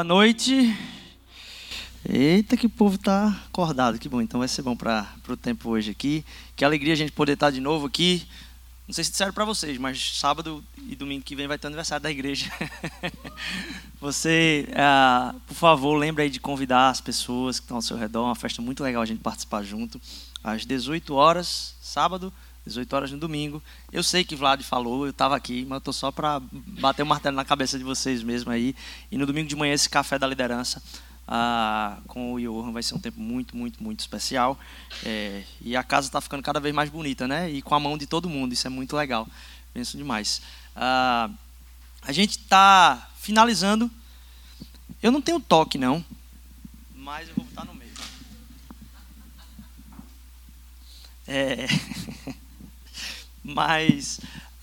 Boa noite. Eita, que o povo está acordado, que bom. Então vai ser bom para o tempo hoje aqui. Que alegria a gente poder estar de novo aqui. Não sei se disseram para vocês, mas sábado e domingo que vem vai ter aniversário da igreja. Você, por favor, lembre aí de convidar as pessoas que estão ao seu redor. Uma festa muito legal a gente participar junto. Às 18 horas, sábado, 18 horas no domingo. Eu sei que Vlad falou, eu estava aqui, mas eu estou só para bater o martelo na cabeça de vocês mesmo aí. E no domingo de manhã, esse café da liderança com o Johan vai ser um tempo muito, muito, muito especial. E a casa está ficando cada vez mais bonita, né? E com a mão de todo mundo, isso é muito legal. Penso demais. A gente está finalizando. Eu não tenho toque, não, mas eu vou botar no meio. Mas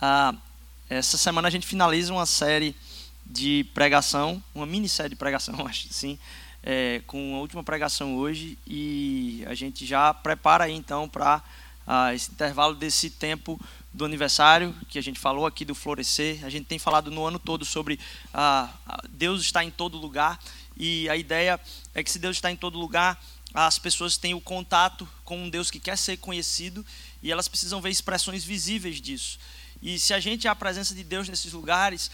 essa semana a gente finaliza uma série de pregação, uma minissérie de pregação, acho assim, com a última pregação hoje, e a gente já prepara aí então para esse intervalo desse tempo do aniversário, que a gente falou aqui do florescer. A gente tem falado no ano todo sobre Deus está em todo lugar, e a ideia é que se Deus está em todo lugar, as pessoas têm o contato com um Deus que quer ser conhecido, e elas precisam ver expressões visíveis disso. E se a gente é a presença de Deus nesses lugares,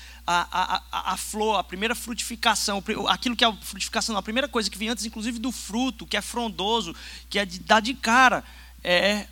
a flor, a primeira frutificação, aquilo que é a frutificação, a primeira coisa que vem antes, inclusive, do fruto, que é frondoso, que é de dar de cara, é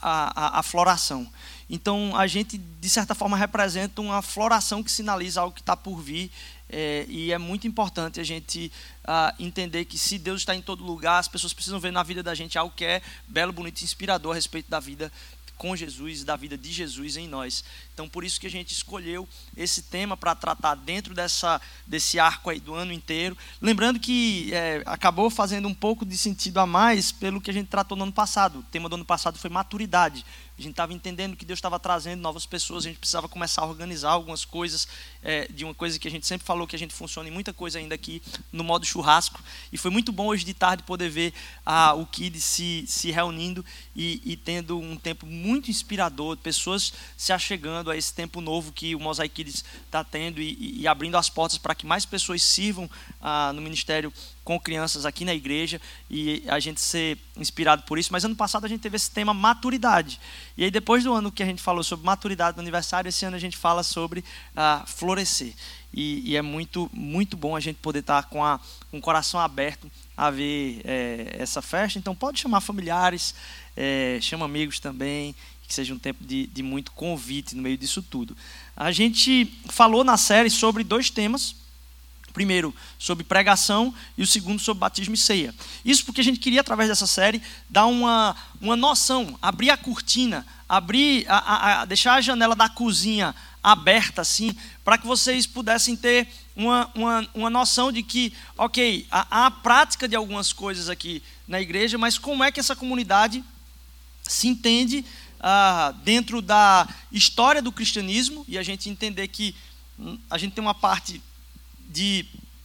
a floração. Então, a gente, de certa forma, representa uma floração que sinaliza algo que está por vir. E é muito importante a gente entender que se Deus está em todo lugar, as pessoas precisam ver na vida da gente algo que é belo, bonito e inspirador a respeito da vida com Jesus, da vida de Jesus em nós. Então, por isso que a gente escolheu esse tema para tratar dentro desse arco aí do ano inteiro. Lembrando que acabou fazendo um pouco de sentido a mais pelo que a gente tratou no ano passado. O tema do ano passado foi maturidade. A gente estava entendendo que Deus estava trazendo novas pessoas, a gente precisava começar a organizar algumas coisas, de uma coisa que a gente sempre falou, que a gente funciona em muita coisa ainda aqui no modo churrasco. E foi muito bom hoje de tarde poder ver o Kids se reunindo e tendo um tempo muito inspirador, pessoas se achegando a esse tempo novo que o Mosaic Kids está tendo e abrindo as portas para que mais pessoas sirvam no ministério com crianças aqui na igreja, e a gente ser inspirado por isso. Mas ano passado a gente teve esse tema maturidade, e aí depois do ano que a gente falou sobre maturidade no aniversário, esse ano a gente fala sobre florescer, e é muito, muito bom a gente poder estar com o coração aberto a ver essa festa. Então pode chamar familiares, chama amigos também, que seja um tempo de muito convite no meio disso tudo. A gente falou na série sobre 2 temas. Primeiro, sobre pregação, e o segundo, sobre batismo e ceia. Isso porque a gente queria, através dessa série, dar uma noção, abrir a cortina, deixar a janela da cozinha aberta, assim, para que vocês pudessem ter uma noção de que, ok, há a prática de algumas coisas aqui na igreja, mas como é que essa comunidade se entende dentro da história do cristianismo, e a gente entender que a gente tem uma parte de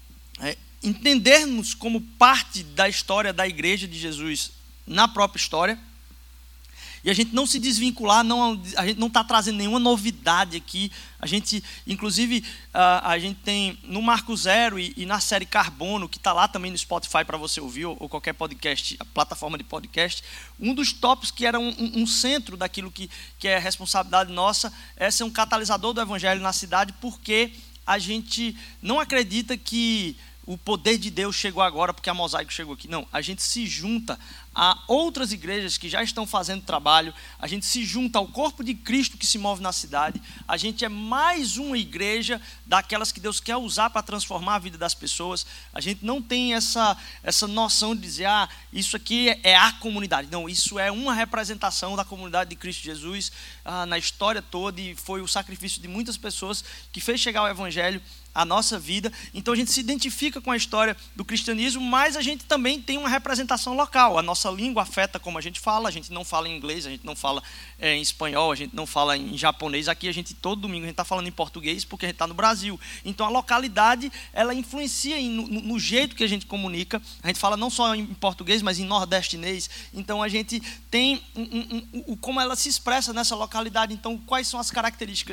entendermos como parte da história da igreja de Jesus na própria história, e a gente não se desvincular, a gente não está trazendo nenhuma novidade aqui. A gente, inclusive, a gente tem no Marco Zero e na série Carbono, que está lá também no Spotify para você ouvir, ou qualquer podcast, a plataforma de podcast, um dos tópicos que era um centro daquilo que é responsabilidade nossa, é ser um catalisador do evangelho na cidade, porque a gente não acredita que o poder de Deus chegou agora porque a Mosaico chegou aqui. Não, a gente se junta a outras igrejas que já estão fazendo trabalho, a gente se junta ao corpo de Cristo que se move na cidade, a gente é mais uma igreja daquelas que Deus quer usar para transformar a vida das pessoas. A gente não tem essa noção de dizer, isso aqui é a comunidade. Não, isso é uma representação da comunidade de Cristo Jesus na história toda, e foi o sacrifício de muitas pessoas que fez chegar o evangelho à nossa vida. Então a gente se identifica com a história do cristianismo, mas a gente também tem uma representação local. A nossa língua afeta como a gente não fala em inglês, a gente não fala em espanhol, a gente não fala em japonês. Aqui a gente, todo domingo, a gente está falando em português porque a gente está no Brasil. Então a localidade, ela influencia no jeito que a gente comunica. A gente fala não só em português, mas em nordestinês. Então a gente tem como ela se expressa nessa localidade. Então quais são as características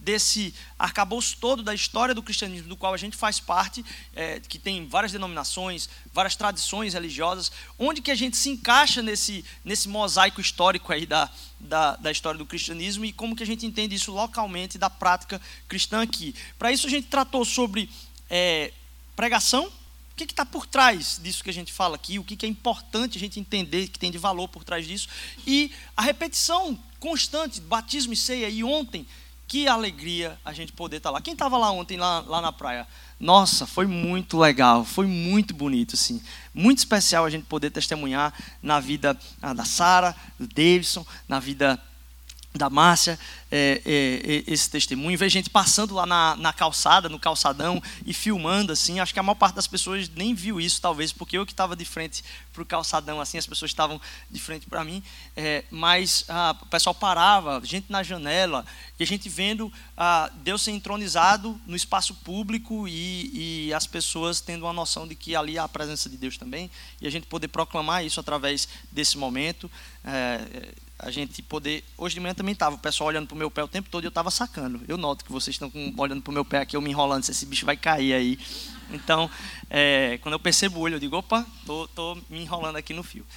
desse arcabouço todo da história do cristianismo, do qual a gente faz parte, que tem várias denominações, várias tradições religiosas, onde que a gente se encaixa nesse mosaico histórico aí da história do cristianismo e como que a gente entende isso localmente da prática cristã aqui. Para isso a gente tratou sobre pregação. O que está por trás disso que a gente fala aqui? O que é importante a gente entender, que tem de valor por trás disso? E a repetição constante, batismo e ceia. E ontem, que alegria a gente poder estar lá. Quem estava lá ontem, lá na praia? Nossa, foi muito legal, foi muito bonito, assim. Muito especial a gente poder testemunhar na vida da Sara, do Davidson, na vida da Márcia, esse testemunho, ver gente passando lá na calçada, no calçadão e filmando assim. Acho que a maior parte das pessoas nem viu isso, talvez, porque eu que estava de frente para o calçadão, assim, as pessoas estavam de frente para mim, mas o pessoal parava, gente na janela, e a gente vendo Deus ser entronizado no espaço público e as pessoas tendo uma noção de que ali há a presença de Deus também, e a gente poder proclamar isso através desse momento. A gente poder... Hoje de manhã também estava o pessoal olhando para o meu pé o tempo todo e eu estava sacando. Eu noto que vocês estão olhando para o meu pé aqui, eu me enrolando, se esse bicho vai cair aí. Então, quando eu percebo o olho, eu digo, opa, estou me enrolando aqui no fio.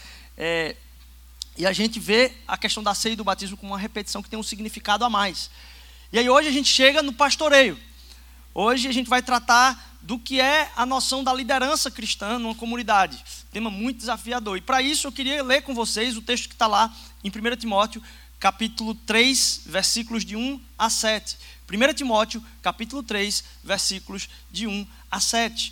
E a gente vê a questão da ceia e do batismo como uma repetição que tem um significado a mais. E aí hoje a gente chega no pastoreio. Hoje a gente vai tratar do que é a noção da liderança cristã numa comunidade. Tema muito desafiador. E para isso eu queria ler com vocês o texto que está lá em 1 Timóteo, capítulo 3, versículos de 1 a 7. 1 Timóteo, capítulo 3, versículos de 1 a 7.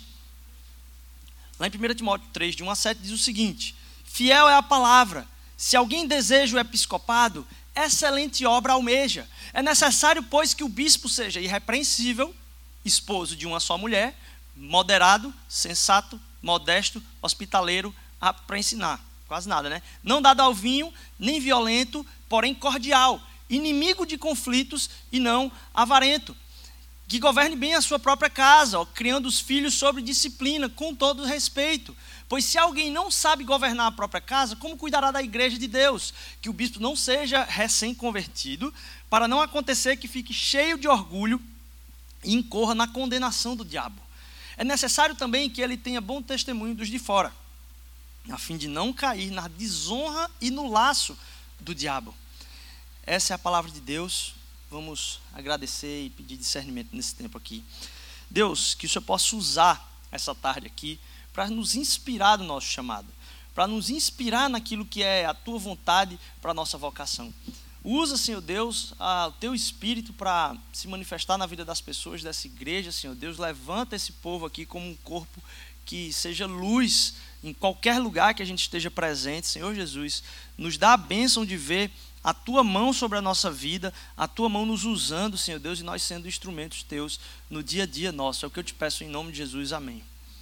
Lá em 1 Timóteo 3, de 1 a 7, diz o seguinte: fiel é a palavra. Se alguém deseja o episcopado, excelente obra almeja. É necessário, pois, que o bispo seja irrepreensível, esposo de uma só mulher, moderado, sensato, modesto, hospitaleiro, apto para ensinar. Quase nada, né? Não dado ao vinho, nem violento, porém cordial, inimigo de conflitos e não avarento. Que governe bem a sua própria casa, criando os filhos sob disciplina, com todo respeito. Pois se alguém não sabe governar a própria casa, como cuidará da igreja de Deus? Que o bispo não seja recém-convertido, para não acontecer que fique cheio de orgulho e incorra na condenação do diabo. É necessário também que ele tenha bom testemunho dos de fora, a fim de não cair na desonra e no laço do diabo. Essa é a palavra de Deus. Vamos agradecer e pedir discernimento nesse tempo aqui. Deus, que o Senhor possa usar essa tarde aqui para nos inspirar no nosso chamado, para nos inspirar naquilo que é a Tua vontade para a nossa vocação. Usa, Senhor Deus, o Teu Espírito para se manifestar na vida das pessoas dessa igreja, Senhor Deus. Levanta esse povo aqui como um corpo que seja luz em qualquer lugar que a gente esteja presente, Senhor Jesus. Nos dá a bênção de ver a Tua mão sobre a nossa vida, a Tua mão nos usando, Senhor Deus, e nós sendo instrumentos Teus no dia a dia nosso. É o que eu te peço em nome de Jesus, amém.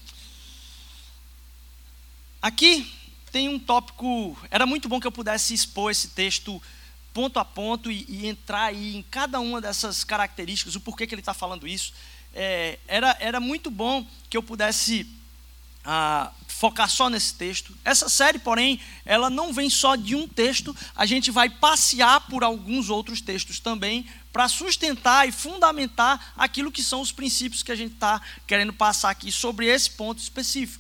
Aqui tem um tópico, era muito bom que eu pudesse expor esse texto ponto a ponto e entrar aí em cada uma dessas características, o porquê que ele está falando isso. Era muito bom que eu pudesse focar só nesse texto. Essa série, porém, ela não vem só de um texto, a gente vai passear por alguns outros textos também, para sustentar e fundamentar aquilo que são os princípios que a gente está querendo passar aqui sobre esse ponto específico.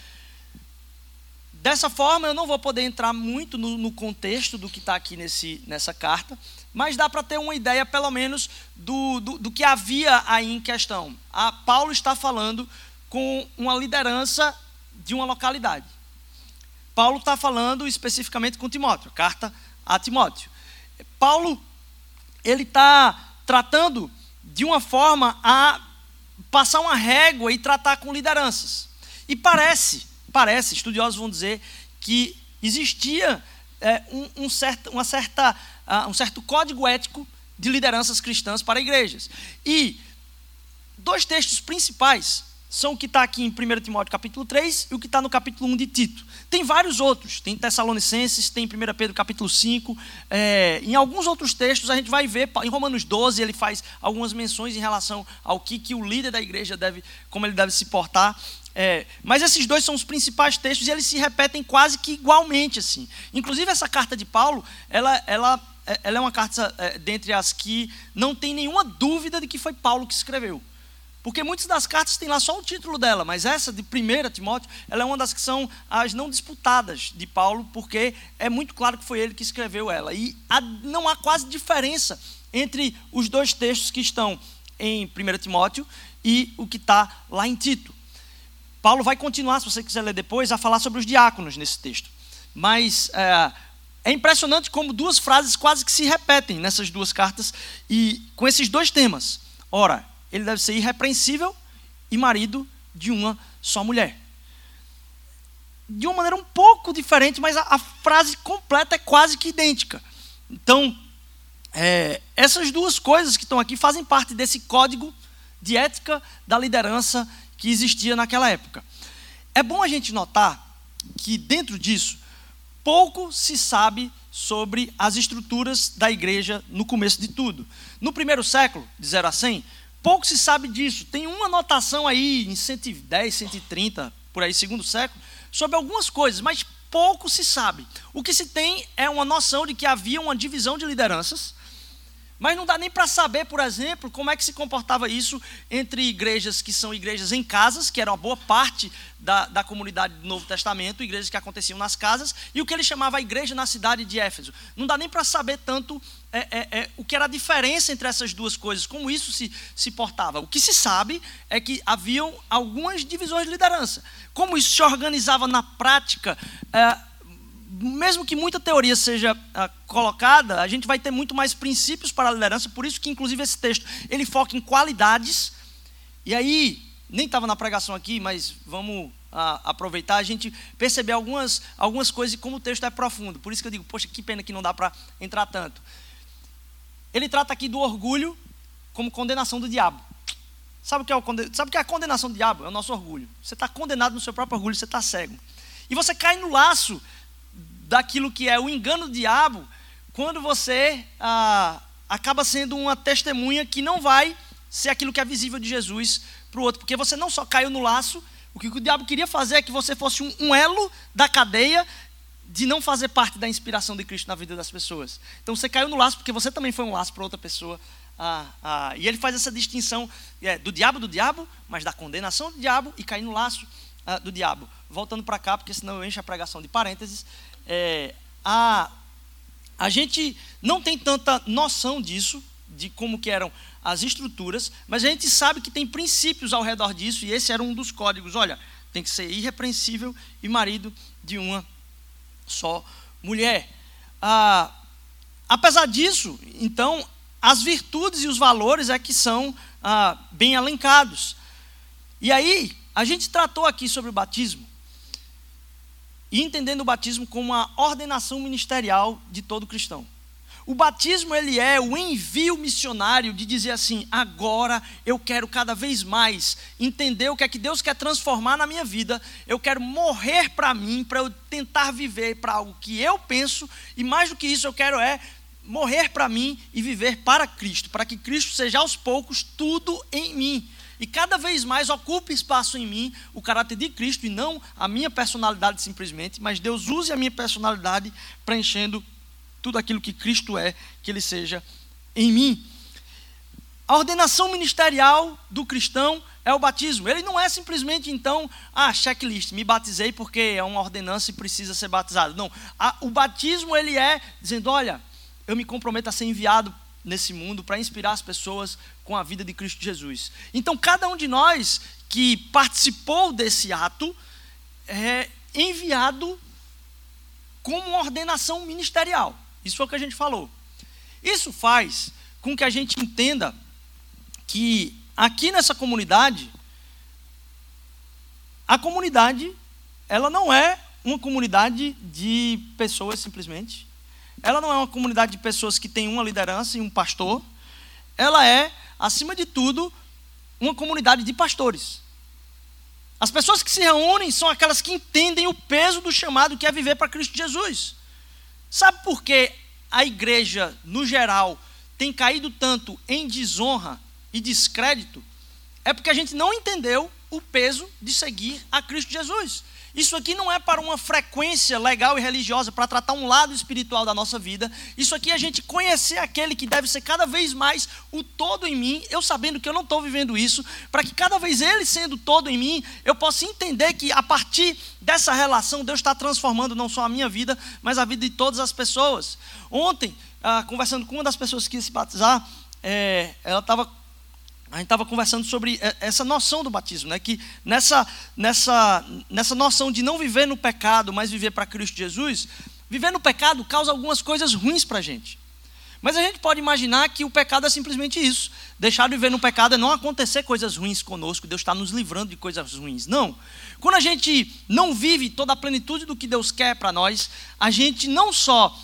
Dessa forma, eu não vou poder entrar muito no contexto do que está aqui nessa carta, mas dá para ter uma ideia, pelo menos, do que havia aí em questão. Paulo está falando com uma liderança de uma localidade. Paulo está falando especificamente com Timóteo, carta a Timóteo. Paulo, ele está tratando de uma forma a passar uma régua e tratar com lideranças. E parece, estudiosos vão dizer que existia um certo código ético de lideranças cristãs para igrejas. E dois textos principais são o que está aqui em 1 Timóteo capítulo 3 e o que está no capítulo 1 de Tito. Tem vários outros, tem Tessalonicenses, tem 1 Pedro capítulo 5, em alguns outros textos a gente vai ver, em Romanos 12 ele faz algumas menções em relação ao que o líder da igreja deve, como ele deve se portar. Mas esses dois são os principais textos e eles se repetem quase que igualmente, assim. Inclusive essa carta de Paulo, ela é uma carta dentre as que não tem nenhuma dúvida de que foi Paulo que escreveu. Porque muitas das cartas têm lá só o título dela, mas essa de 1 Timóteo, ela é uma das que são as não disputadas de Paulo, porque é muito claro que foi ele que escreveu ela. E não há quase diferença entre os dois textos que estão em 1 Timóteo e o que está lá em Tito. Paulo vai continuar, se você quiser ler depois, a falar sobre os diáconos nesse texto. Mas é impressionante como duas frases quase que se repetem nessas duas cartas e com esses dois temas. Ora, ele deve ser irrepreensível e marido de uma só mulher. De uma maneira um pouco diferente, mas a frase completa é quase que idêntica. Então, essas duas coisas que estão aqui fazem parte desse código de ética da liderança que existia naquela época. É bom a gente notar que dentro disso, pouco se sabe sobre as estruturas da igreja no começo de tudo. No primeiro século, de 0 a 100, pouco se sabe disso. Tem uma anotação aí em 110, 130, por aí, segundo século, sobre algumas coisas, mas pouco se sabe. O que se tem é uma noção de que havia uma divisão de lideranças, mas não dá nem para saber, por exemplo, como é que se comportava isso entre igrejas que são igrejas em casas, que eram uma boa parte da comunidade do Novo Testamento, igrejas que aconteciam nas casas, e o que ele chamava a igreja na cidade de Éfeso. Não dá nem para saber tanto o que era a diferença entre essas duas coisas, como isso se portava. O que se sabe é que haviam algumas divisões de liderança. Como isso se organizava na prática, mesmo que muita teoria seja colocada, a gente vai ter muito mais princípios para a liderança, por isso que inclusive esse texto, ele foca em qualidades, e aí, nem estava na pregação aqui, mas vamos aproveitar, a gente perceber algumas coisas e como o texto é profundo, por isso que eu digo, poxa, que pena que não dá para entrar tanto. Ele trata aqui do orgulho como condenação do diabo. Sabe o que é a condenação do diabo? É o nosso orgulho. Você está condenado no seu próprio orgulho, você está cego. E você cai no laço daquilo que é o engano do diabo, quando você acaba sendo uma testemunha que não vai ser aquilo que é visível de Jesus para o outro, porque você não só caiu no laço, o que o diabo queria fazer é que você fosse um elo da cadeia de não fazer parte da inspiração de Cristo na vida das pessoas. Então você caiu no laço porque você também foi um laço para outra pessoa, e ele faz essa distinção do diabo, mas da condenação do diabo e cair no laço do diabo. Voltando para cá, porque senão eu encho a pregação de parênteses, a gente não tem tanta noção disso, de como que eram as estruturas, mas a gente sabe que tem princípios ao redor disso, e esse era um dos códigos. Olha, tem que ser irrepreensível e marido de uma só mulher. Apesar disso, então, as virtudes e os valores é que são bem elencados. E aí, a gente tratou aqui sobre o batismo, e entendendo o batismo como uma ordenação ministerial de todo cristão. O batismo, ele é o envio missionário de dizer assim, agora eu quero cada vez mais entender o que é que Deus quer transformar na minha vida, eu quero morrer para mim, para eu tentar viver para algo que eu penso, e mais do que isso eu quero morrer para mim e viver para Cristo, para que Cristo seja aos poucos tudo em mim. E cada vez mais ocupe espaço em mim o caráter de Cristo e não a minha personalidade simplesmente, mas Deus use a minha personalidade preenchendo tudo aquilo que Cristo é, que Ele seja em mim. A ordenação ministerial do cristão é o batismo. Ele não é simplesmente então, checklist, me batizei porque é uma ordenança e precisa ser batizado. Não, o batismo ele é dizendo, olha, eu me comprometo a ser enviado nesse mundo para inspirar as pessoas com a vida de Cristo Jesus. Então, cada um de nós que participou desse ato é enviado como uma ordenação ministerial. Isso foi o que a gente falou. Isso faz com que a gente entenda que aqui nessa comunidade, a comunidade, ela não é uma comunidade de pessoas simplesmente. Ela não é uma comunidade de pessoas que tem uma liderança e um pastor. Ela é, acima de tudo, uma comunidade de pastores. As pessoas que se reúnem são aquelas que entendem o peso do chamado que é viver para Cristo Jesus. Sabe por que a igreja, no geral, tem caído tanto em desonra e descrédito? É porque a gente não entendeu o peso de seguir a Cristo Jesus. Isso aqui não é para uma frequência legal e religiosa, para tratar um lado espiritual da nossa vida. Isso aqui é a gente conhecer aquele que deve ser cada vez mais o todo em mim, eu sabendo que eu não estou vivendo isso, para que cada vez ele sendo todo em mim, eu possa entender que a partir dessa relação, Deus está transformando não só a minha vida, mas a vida de todas as pessoas. Ontem, conversando com uma das pessoas que ia se batizar, a gente estava conversando sobre essa noção do batismo, né? Que nessa noção de não viver no pecado, mas viver para Cristo Jesus, viver no pecado causa algumas coisas ruins para a gente. Mas a gente pode imaginar que o pecado é simplesmente isso. Deixar de viver no pecado é não acontecer coisas ruins conosco, Deus está nos livrando de coisas ruins. Não. Quando a gente não vive toda a plenitude do que Deus quer para nós, a gente não só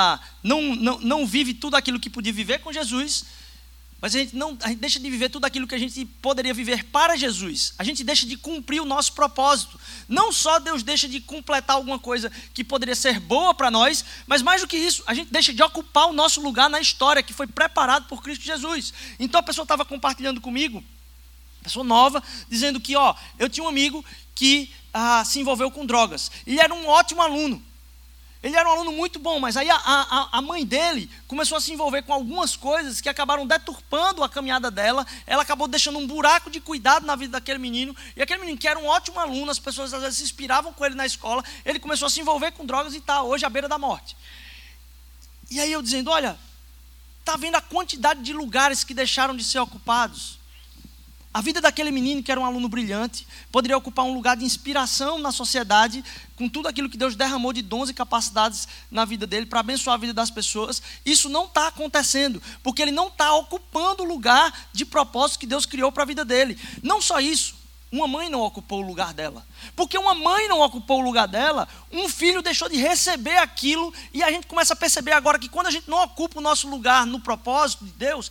não vive tudo aquilo que podia viver com Jesus, mas a gente deixa de viver tudo aquilo que a gente poderia viver para Jesus. A gente deixa de cumprir o nosso propósito. Não só Deus deixa de completar alguma coisa que poderia ser boa para nós, mas mais do que isso, a gente deixa de ocupar o nosso lugar na história que foi preparado por Cristo Jesus. Então a pessoa estava compartilhando comigo, pessoa nova, dizendo que eu tinha um amigo que se envolveu com drogas. Ele era um ótimo aluno. Ele era um aluno muito bom, mas aí a mãe dele começou a se envolver com algumas coisas que acabaram deturpando a caminhada dela. Ela acabou deixando um buraco de cuidado na vida daquele menino. E aquele menino, que era um ótimo aluno, as pessoas às vezes se inspiravam com ele na escola, ele começou a se envolver com drogas e está hoje à beira da morte. E aí eu dizendo, olha, está vendo a quantidade de lugares que deixaram de ser ocupados? A vida daquele menino, que era um aluno brilhante, poderia ocupar um lugar de inspiração na sociedade, com tudo aquilo que Deus derramou de dons e capacidades na vida dele, para abençoar a vida das pessoas. Isso não está acontecendo, porque ele não está ocupando o lugar de propósito que Deus criou para a vida dele. Não só isso, uma mãe não ocupou o lugar dela. Porque uma mãe não ocupou o lugar dela, um filho deixou de receber aquilo, e a gente começa a perceber agora que quando a gente não ocupa o nosso lugar no propósito de Deus,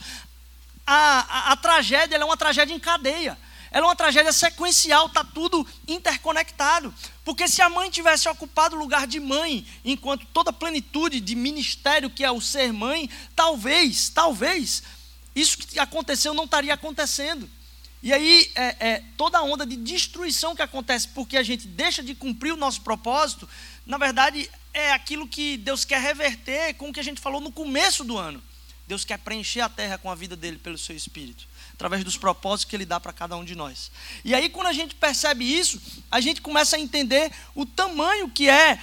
a tragédia ela é uma tragédia em cadeia. Ela é uma tragédia sequencial, está tudo interconectado. Porque se a mãe tivesse ocupado o lugar de mãe, enquanto toda a plenitude de ministério que é o ser mãe, talvez, isso que aconteceu não estaria acontecendo. E aí, toda a onda de destruição que acontece porque a gente deixa de cumprir o nosso propósito, na verdade, é aquilo que Deus quer reverter com o que a gente falou no começo do ano. Deus quer preencher a terra com a vida dele pelo seu Espírito, através dos propósitos que ele dá para cada um de nós. E aí, quando a gente percebe isso, a gente começa a entender o tamanho que é.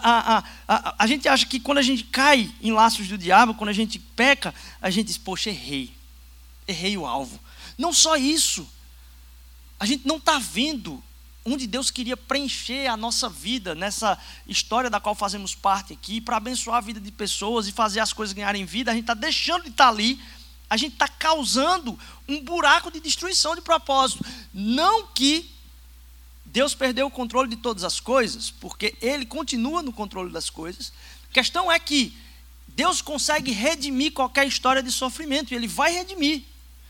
A gente acha que quando a gente cai em laços do diabo, quando a gente peca, a gente diz, poxa, errei o alvo. Não só isso, a gente não está vendo onde Deus queria preencher a nossa vida nessa história da qual fazemos parte aqui, para abençoar a vida de pessoas e fazer as coisas ganharem vida. A gente está deixando de estar ali, a gente está causando um buraco de destruição de propósito. Não que Deus perdeu o controle de todas as coisas, porque Ele continua no controle das coisas. A questão é que Deus consegue redimir qualquer história de sofrimento, e Ele vai redimir.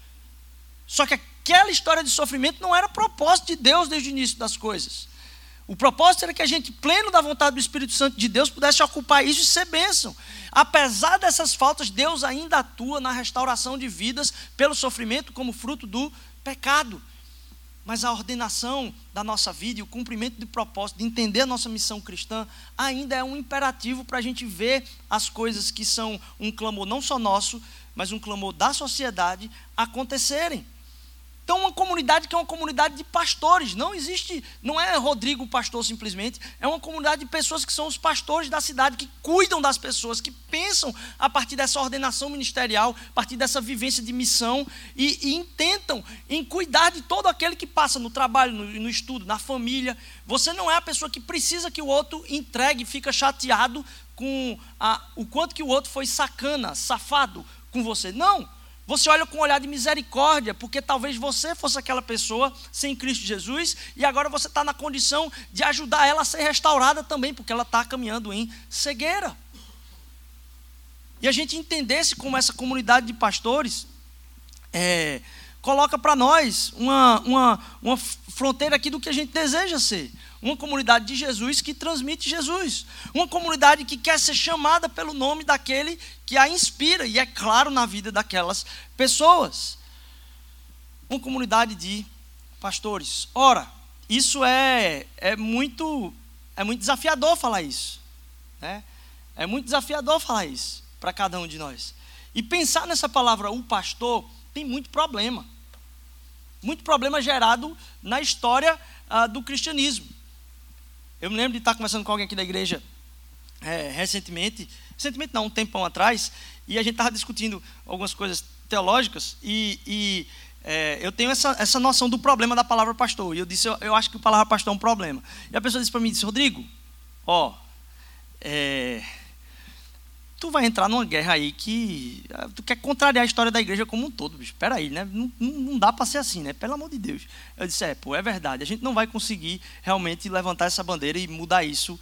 Só que aquela história de sofrimento não era propósito de Deus desde o início das coisas. O propósito era que a gente, pleno da vontade do Espírito Santo de Deus, pudesse ocupar isso e ser bênção. Apesar dessas faltas, Deus ainda atua na restauração de vidas pelo sofrimento como fruto do pecado. Mas a ordenação da nossa vida e o cumprimento do propósito, de entender a nossa missão cristã, ainda é um imperativo para a gente ver as coisas que são um clamor não só nosso, mas um clamor da sociedade acontecerem. Então, uma comunidade que é uma comunidade de pastores, não é Rodrigo pastor simplesmente, é uma comunidade de pessoas que são os pastores da cidade, que cuidam das pessoas, que pensam a partir dessa ordenação ministerial, a partir dessa vivência de missão, e intentam em cuidar de todo aquele que passa no trabalho, no estudo, na família. Você não é a pessoa que precisa que o outro entregue e fica chateado com o quanto que o outro foi sacana, safado com você. Não. Você olha com um olhar de misericórdia, porque talvez você fosse aquela pessoa sem Cristo Jesus, e agora você está na condição de ajudar ela a ser restaurada também, porque ela está caminhando em cegueira. E a gente entendesse como essa comunidade de pastores coloca para nós uma fronteira aqui do que a gente deseja ser. Uma comunidade de Jesus que transmite Jesus. Uma comunidade que quer ser chamada pelo nome daquele que a inspira, e é claro, na vida daquelas pessoas. Uma comunidade de pastores. Ora, isso é muito desafiador falar isso, né? É muito desafiador falar isso para cada um de nós. E pensar nessa palavra, o pastor, tem muito problema. Muito problema gerado na história do cristianismo. Eu me lembro de estar conversando com alguém aqui da igreja recentemente não, um tempão atrás, e a gente estava discutindo algumas coisas teológicas, e eu tenho essa noção do problema da palavra pastor, e eu disse, eu acho que a palavra pastor é um problema. E a pessoa disse para mim, Rodrigo, tu vai entrar numa guerra aí que tu quer contrariar a história da igreja como um todo, bicho. Espera aí, né? Não dá para ser assim, né? Pelo amor de Deus. Eu disse, é verdade. A gente não vai conseguir realmente levantar essa bandeira e mudar isso,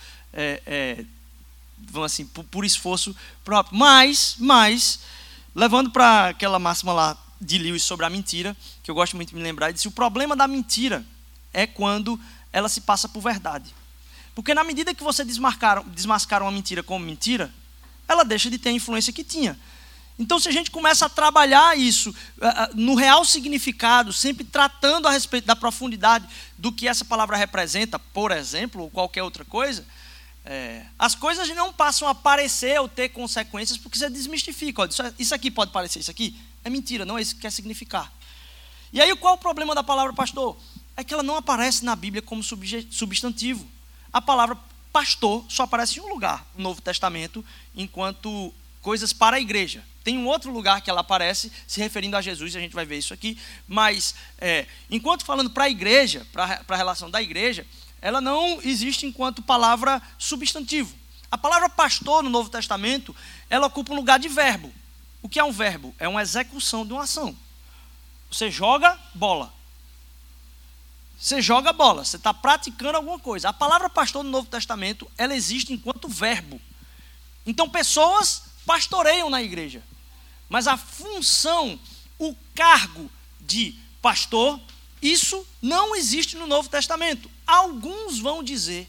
vamos assim, por esforço próprio. Mas levando para aquela máxima lá de Lewis sobre a mentira, que eu gosto muito de me lembrar, ele disse, o problema da mentira é quando ela se passa por verdade. Porque na medida que você desmascara uma mentira como mentira, ela deixa de ter a influência que tinha. Então, se a gente começa a trabalhar isso no real significado, sempre tratando a respeito da profundidade do que essa palavra representa, por exemplo, ou qualquer outra coisa, as coisas não passam a parecer ou ter consequências, porque você desmistifica. Olha, isso aqui pode parecer, isso aqui é mentira, não é isso que quer significar. E aí, qual é o problema da palavra pastor? É que ela não aparece na Bíblia como substantivo. A palavra pastor só aparece em um lugar no Novo Testamento, enquanto coisas para a igreja. Tem um outro lugar que ela aparece se referindo a Jesus, a gente vai ver isso aqui, mas enquanto falando para a igreja, para a relação da igreja, ela não existe enquanto palavra substantivo. A palavra pastor no Novo Testamento, ela ocupa um lugar de verbo. O que é um verbo? É uma execução de uma ação. Você joga bola. Você joga bola, você está praticando alguma coisa. A palavra pastor no Novo Testamento, ela existe enquanto verbo. Então, pessoas pastoreiam na igreja. Mas a função, o cargo de pastor, isso não existe no Novo Testamento. Alguns vão dizer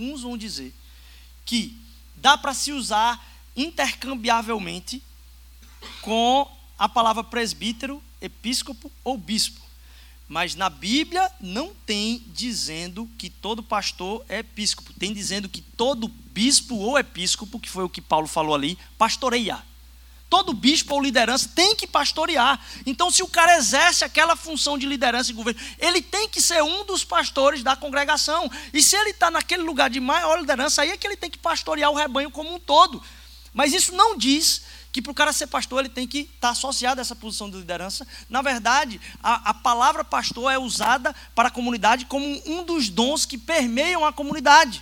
que dá para se usar intercambiavelmente com a palavra presbítero, episcopo ou bispo. Mas na Bíblia não tem dizendo que todo pastor é episcopo. Tem dizendo que todo bispo ou episcopo, que foi o que Paulo falou ali, pastoreia. Todo bispo ou liderança tem que pastorear. Então, se o cara exerce aquela função de liderança e governo, ele tem que ser um dos pastores da congregação. E se ele está naquele lugar de maior liderança, aí é que ele tem que pastorear o rebanho como um todo. Mas isso não diz que para o cara ser pastor ele tem que estar associado a essa posição de liderança. Na verdade, a palavra pastor é usada para a comunidade como um dos dons que permeiam a comunidade.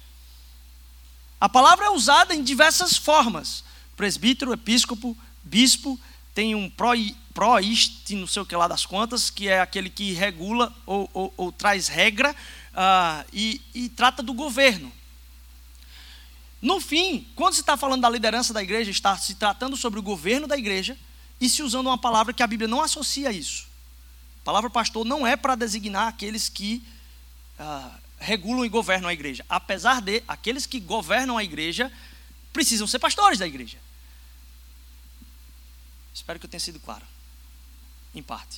A palavra é usada em diversas formas. Presbítero, episcopo, bispo, tem um proíste, não sei o que lá das contas, que é aquele que regula ou traz regra e trata do governo. No fim, quando se está falando da liderança da igreja, está se tratando sobre o governo da igreja e se usando uma palavra que a Bíblia não associa a isso. A palavra pastor não é para designar aqueles que regulam e governam a igreja. Apesar de aqueles que governam a igreja precisam ser pastores da igreja. Espero que eu tenha sido claro, em parte.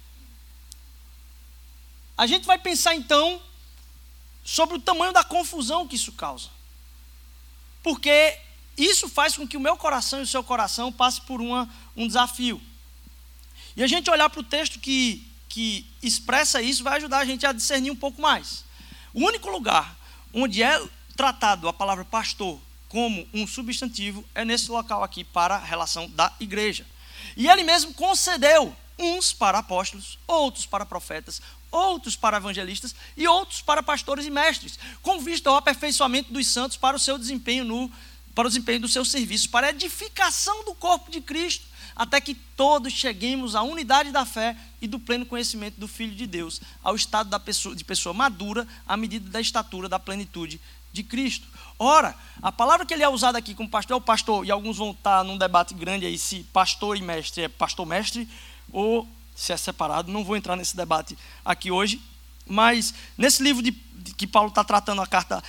A gente vai pensar então sobre o tamanho da confusão que isso causa. Porque isso faz com que o meu coração e o seu coração passe por um desafio. E a gente olhar para o texto que expressa isso vai ajudar a gente a discernir um pouco mais. O único lugar onde é tratado a palavra pastor como um substantivo é nesse local aqui para a relação da igreja. E ele mesmo concedeu uns para apóstolos, outros para profetas, outros para evangelistas e outros para pastores e mestres, com vista ao aperfeiçoamento dos santos para o seu desempenho para o desempenho do seu serviço, para a edificação do corpo de Cristo, até que todos cheguemos à unidade da fé e do pleno conhecimento do Filho de Deus, ao estado de pessoa madura, à medida da estatura da plenitude de Cristo. Ora, a palavra que ele é usada aqui como pastor é o pastor, e alguns vão estar num debate grande aí se pastor e mestre é pastor-mestre ou se é separado. Não vou entrar nesse debate aqui hoje, mas nesse livro que Paulo está tratando a carta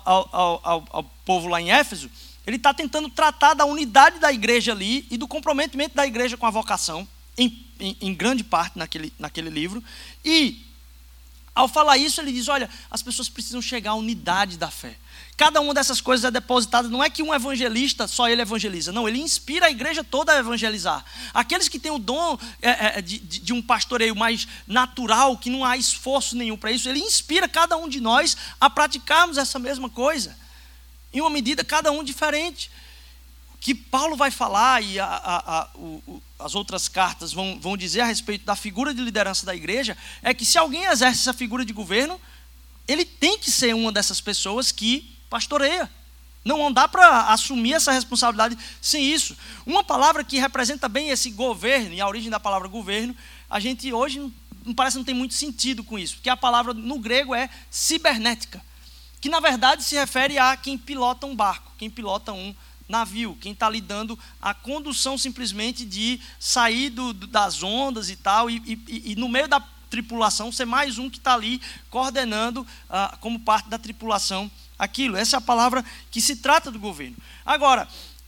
ao povo lá em Éfeso, ele está tentando tratar da unidade da igreja ali e do comprometimento da igreja com a vocação, em grande parte naquele livro. E, ao falar isso, ele diz, olha, as pessoas precisam chegar à unidade da fé. Cada uma dessas coisas é depositada, não é que um evangelista, só ele evangeliza. Não, ele inspira a igreja toda a evangelizar. Aqueles que têm o dom de um pastoreio mais natural, que não há esforço nenhum para isso, ele inspira cada um de nós a praticarmos essa mesma coisa. Em uma medida, cada um diferente. O que Paulo vai falar e as outras cartas vão dizer a respeito da figura de liderança da igreja, é que se alguém exerce essa figura de governo, ele tem que ser uma dessas pessoas que pastoreia. Não dá para assumir essa responsabilidade sem isso. Uma palavra que representa bem esse governo, e a origem da palavra governo, a gente hoje não tem muito sentido com isso, porque a palavra no grego é cibernética, que na verdade se refere a quem pilota um barco, quem pilota um navio, quem está lhe dando a condução simplesmente de sair das ondas e tal, e no meio da tripulação ser mais um que está ali coordenando como parte da tripulação aquilo. Essa é a palavra que se trata do governo. Agora,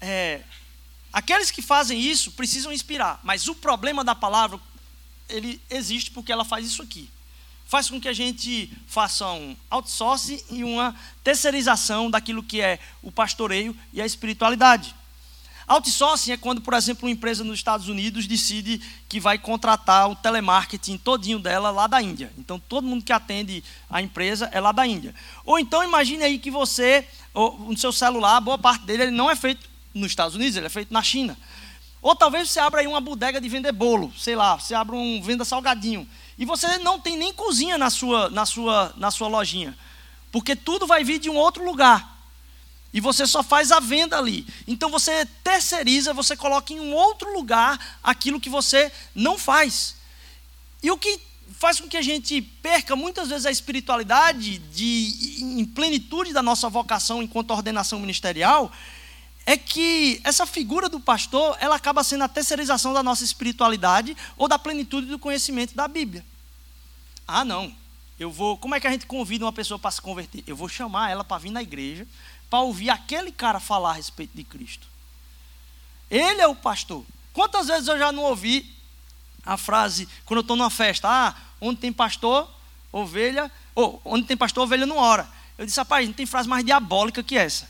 aqueles que fazem isso precisam inspirar, mas o problema da palavra, ele existe porque ela faz isso aqui. Faz com que a gente faça um outsourcing e uma terceirização daquilo que é o pastoreio e a espiritualidade. Outsourcing é quando, por exemplo, uma empresa nos Estados Unidos decide que vai contratar o telemarketing todinho dela lá da Índia. Então, todo mundo que atende a empresa é lá da Índia. Ou então, imagine aí que você, no seu celular, boa parte dele ele não é feito nos Estados Unidos, ele é feito na China. Ou talvez você abra aí uma bodega de vender bolo, sei lá, você abra venda salgadinho. E você não tem nem cozinha na sua lojinha, porque tudo vai vir de um outro lugar. E você só faz a venda ali. Então você terceiriza, você coloca em um outro lugar aquilo que você não faz. E o que faz com que a gente perca muitas vezes a espiritualidade em plenitude da nossa vocação enquanto ordenação ministerial, é que essa figura do pastor, ela acaba sendo a terceirização da nossa espiritualidade ou da plenitude do conhecimento da Bíblia. Ah, não. Como é que a gente convida uma pessoa para se converter? Eu vou chamar ela para vir na igreja, para ouvir aquele cara falar a respeito de Cristo. Ele é o pastor. Quantas vezes eu já não ouvi a frase, quando eu estou numa festa, onde tem pastor, ovelha, onde tem pastor, ovelha não ora. Eu disse, rapaz, não tem frase mais diabólica que essa.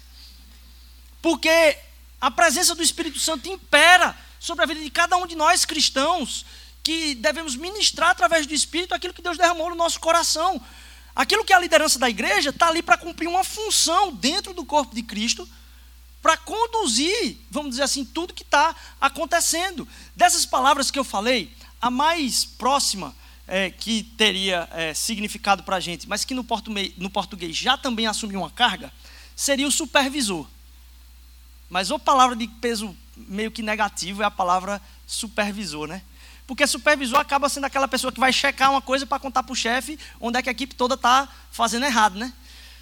Porque a presença do Espírito Santo impera sobre a vida de cada um de nós cristãos, que devemos ministrar através do Espírito aquilo que Deus derramou no nosso coração. Aquilo que é a liderança da igreja está ali para cumprir uma função dentro do corpo de Cristo, para conduzir, vamos dizer assim, tudo que está acontecendo. Dessas palavras que eu falei, a mais próxima que teria significado para a gente, mas que no português já também assumiu uma carga, seria o supervisor. Mas a palavra de peso meio que negativo é a palavra supervisor, né? Porque supervisor acaba sendo aquela pessoa que vai checar uma coisa para contar para o chefe onde é que a equipe toda está fazendo errado, né?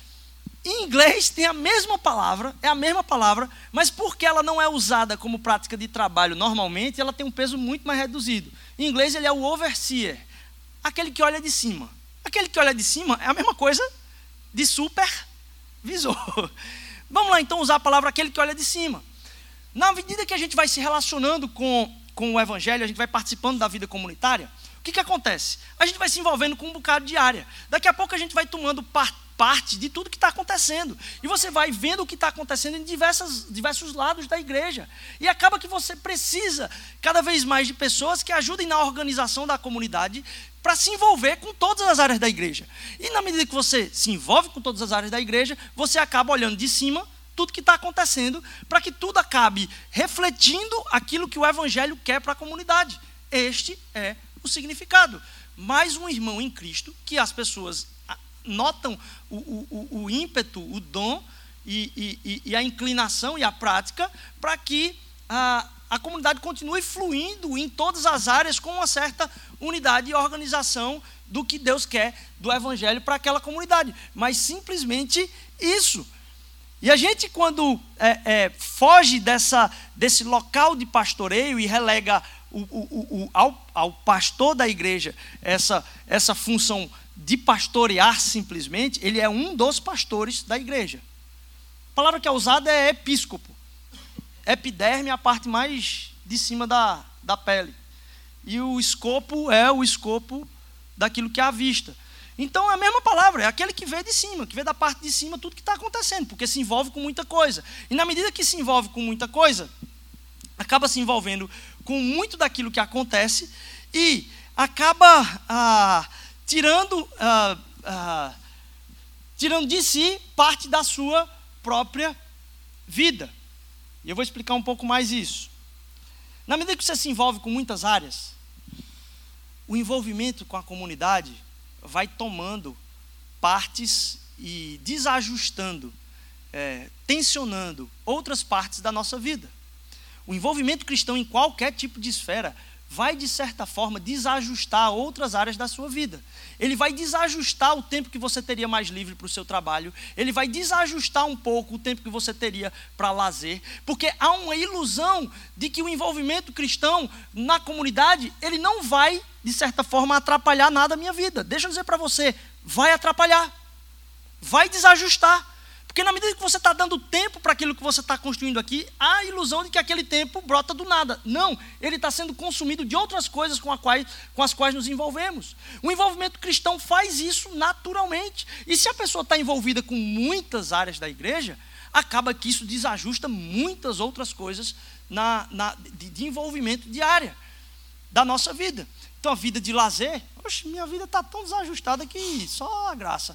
Em inglês tem a mesma palavra, mas porque ela não é usada como prática de trabalho normalmente, ela tem um peso muito mais reduzido. Em inglês ele é o overseer, aquele que olha de cima. Aquele que olha de cima é a mesma coisa de supervisor. Vamos lá então usar a palavra aquele que olha de cima. Na medida que a gente vai se relacionando com o evangelho, a gente vai participando da vida comunitária, o que acontece? A gente vai se envolvendo com um bocado de área. Daqui a pouco a gente vai tomando parte de tudo que está acontecendo. E você vai vendo o que está acontecendo em diversos lados da igreja. E acaba que você precisa cada vez mais de pessoas que ajudem na organização da comunidade para se envolver com todas as áreas da igreja. E na medida que você se envolve com todas as áreas da igreja, você acaba olhando de cima tudo que está acontecendo, para que tudo acabe refletindo aquilo que o evangelho quer para a comunidade. Este é o significado. Mais um irmão em Cristo, que as pessoas notam o ímpeto, o dom e a inclinação e a prática para que a comunidade continue fluindo em todas as áreas com uma certa unidade e organização do que Deus quer do evangelho para aquela comunidade. Mas simplesmente isso. E a gente, quando foge desse local de pastoreio e relega ao pastor da igreja essa função de pastorear simplesmente, ele é um dos pastores da igreja. A palavra que é usada é episcopo. Epiderme é a parte mais de cima da pele. E o escopo é o escopo daquilo que é à vista. Então é a mesma palavra, é aquele que vê de cima, que vê da parte de cima tudo que está acontecendo, porque se envolve com muita coisa. E na medida que se envolve com muita coisa, acaba se envolvendo com muito daquilo que acontece e acaba tirando de si parte da sua própria vida. E eu vou explicar um pouco mais isso. Na medida que você se envolve com muitas áreas, o envolvimento com a comunidade vai tomando partes e desajustando, tensionando outras partes da nossa vida. O envolvimento cristão em qualquer tipo de esfera vai, de certa forma, desajustar outras áreas da sua vida. Ele vai desajustar o tempo que você teria mais livre para o seu trabalho. Ele vai desajustar um pouco o tempo que você teria para lazer. Porque há uma ilusão de que o envolvimento cristão na comunidade, ele não vai, de certa forma, atrapalhar nada a minha vida. Deixa eu dizer para você, vai atrapalhar. Vai desajustar. Porque na medida que você está dando tempo para aquilo que você está construindo aqui, há a ilusão de que aquele tempo brota do nada. Não, ele está sendo consumido de outras coisas com as quais nos envolvemos. O envolvimento cristão faz isso naturalmente. E se a pessoa está envolvida com muitas áreas da igreja, acaba que isso desajusta muitas outras coisas de envolvimento diária da nossa vida. Então a vida de lazer, minha vida está tão desajustada que só a graça.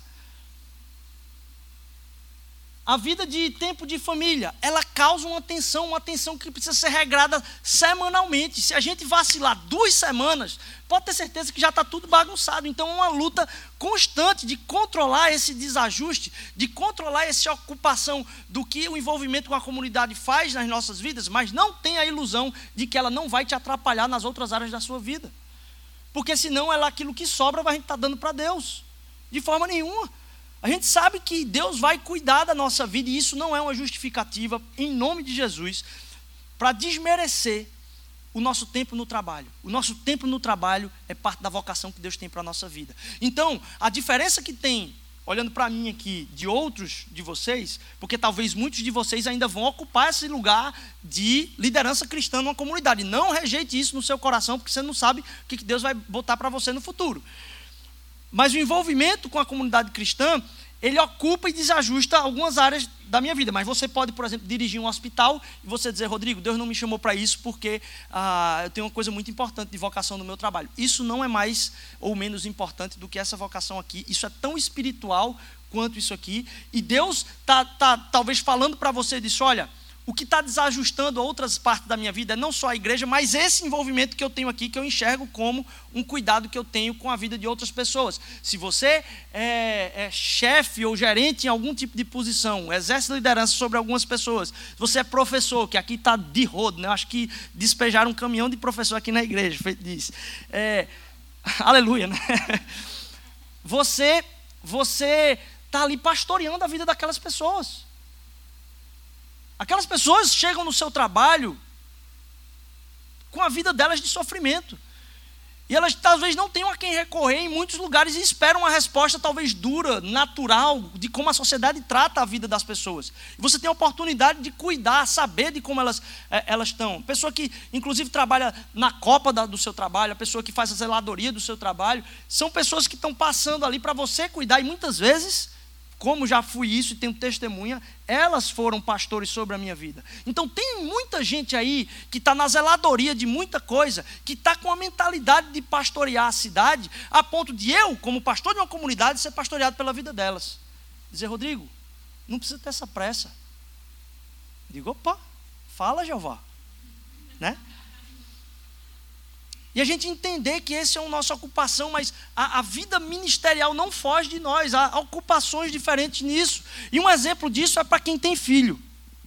A vida de tempo de família, ela causa uma tensão que precisa ser regrada semanalmente. Se a gente vacilar 2 semanas, pode ter certeza que já está tudo bagunçado. Então é uma luta constante de controlar esse desajuste, de controlar essa ocupação do que o envolvimento com a comunidade faz nas nossas vidas, mas não tem a ilusão de que ela não vai te atrapalhar nas outras áreas da sua vida. Porque senão aquilo que sobra a gente está dando para Deus. De forma nenhuma. A gente sabe que Deus vai cuidar da nossa vida e isso não é uma justificativa, em nome de Jesus, para desmerecer o nosso tempo no trabalho. O nosso tempo no trabalho é parte da vocação que Deus tem para a nossa vida. Então, a diferença que tem, olhando para mim aqui, de outros de vocês, porque talvez muitos de vocês ainda vão ocupar esse lugar de liderança cristã numa comunidade. Não rejeite isso no seu coração, porque você não sabe o que Deus vai botar para você no futuro. Mas o envolvimento com a comunidade cristã, ele ocupa e desajusta algumas áreas da minha vida. Mas você pode, por exemplo, dirigir um hospital e você dizer, Rodrigo, Deus não me chamou para isso porque eu tenho uma coisa muito importante de vocação no meu trabalho. Isso não é mais ou menos importante do que essa vocação aqui. Isso é tão espiritual quanto isso aqui. E Deus está talvez falando para você disso, olha, o que está desajustando outras partes da minha vida é não só a igreja, mas esse envolvimento que eu tenho aqui, que eu enxergo como um cuidado que eu tenho com a vida de outras pessoas. Se você é chefe ou gerente em algum tipo de posição, exerce liderança sobre algumas pessoas, se você é professor, que aqui está de rodo, né? Eu acho que despejaram um caminhão de professor aqui na igreja, feito disso. Aleluia, né? Você está ali pastoreando a vida daquelas pessoas. Aquelas pessoas chegam no seu trabalho com a vida delas de sofrimento. E elas talvez não tenham a quem recorrer em muitos lugares e esperam uma resposta talvez dura, natural, de como a sociedade trata a vida das pessoas. E você tem a oportunidade de cuidar, saber de como elas estão. Pessoa que inclusive trabalha na copa do seu trabalho, a pessoa que faz a zeladoria do seu trabalho, são pessoas que estão passando ali para você cuidar e muitas vezes, como já fui isso e tenho testemunha, elas foram pastores sobre a minha vida. Então tem muita gente aí que está na zeladoria de muita coisa, que está com a mentalidade de pastorear a cidade, a ponto de eu, como pastor de uma comunidade, ser pastoreado pela vida delas. Dizer, Rodrigo, não precisa ter essa pressa. Digo, opa, fala Jeová, né? E a gente entender que essa é a nossa ocupação, mas a vida ministerial não foge de nós, há ocupações diferentes nisso. E um exemplo disso é para quem tem filho.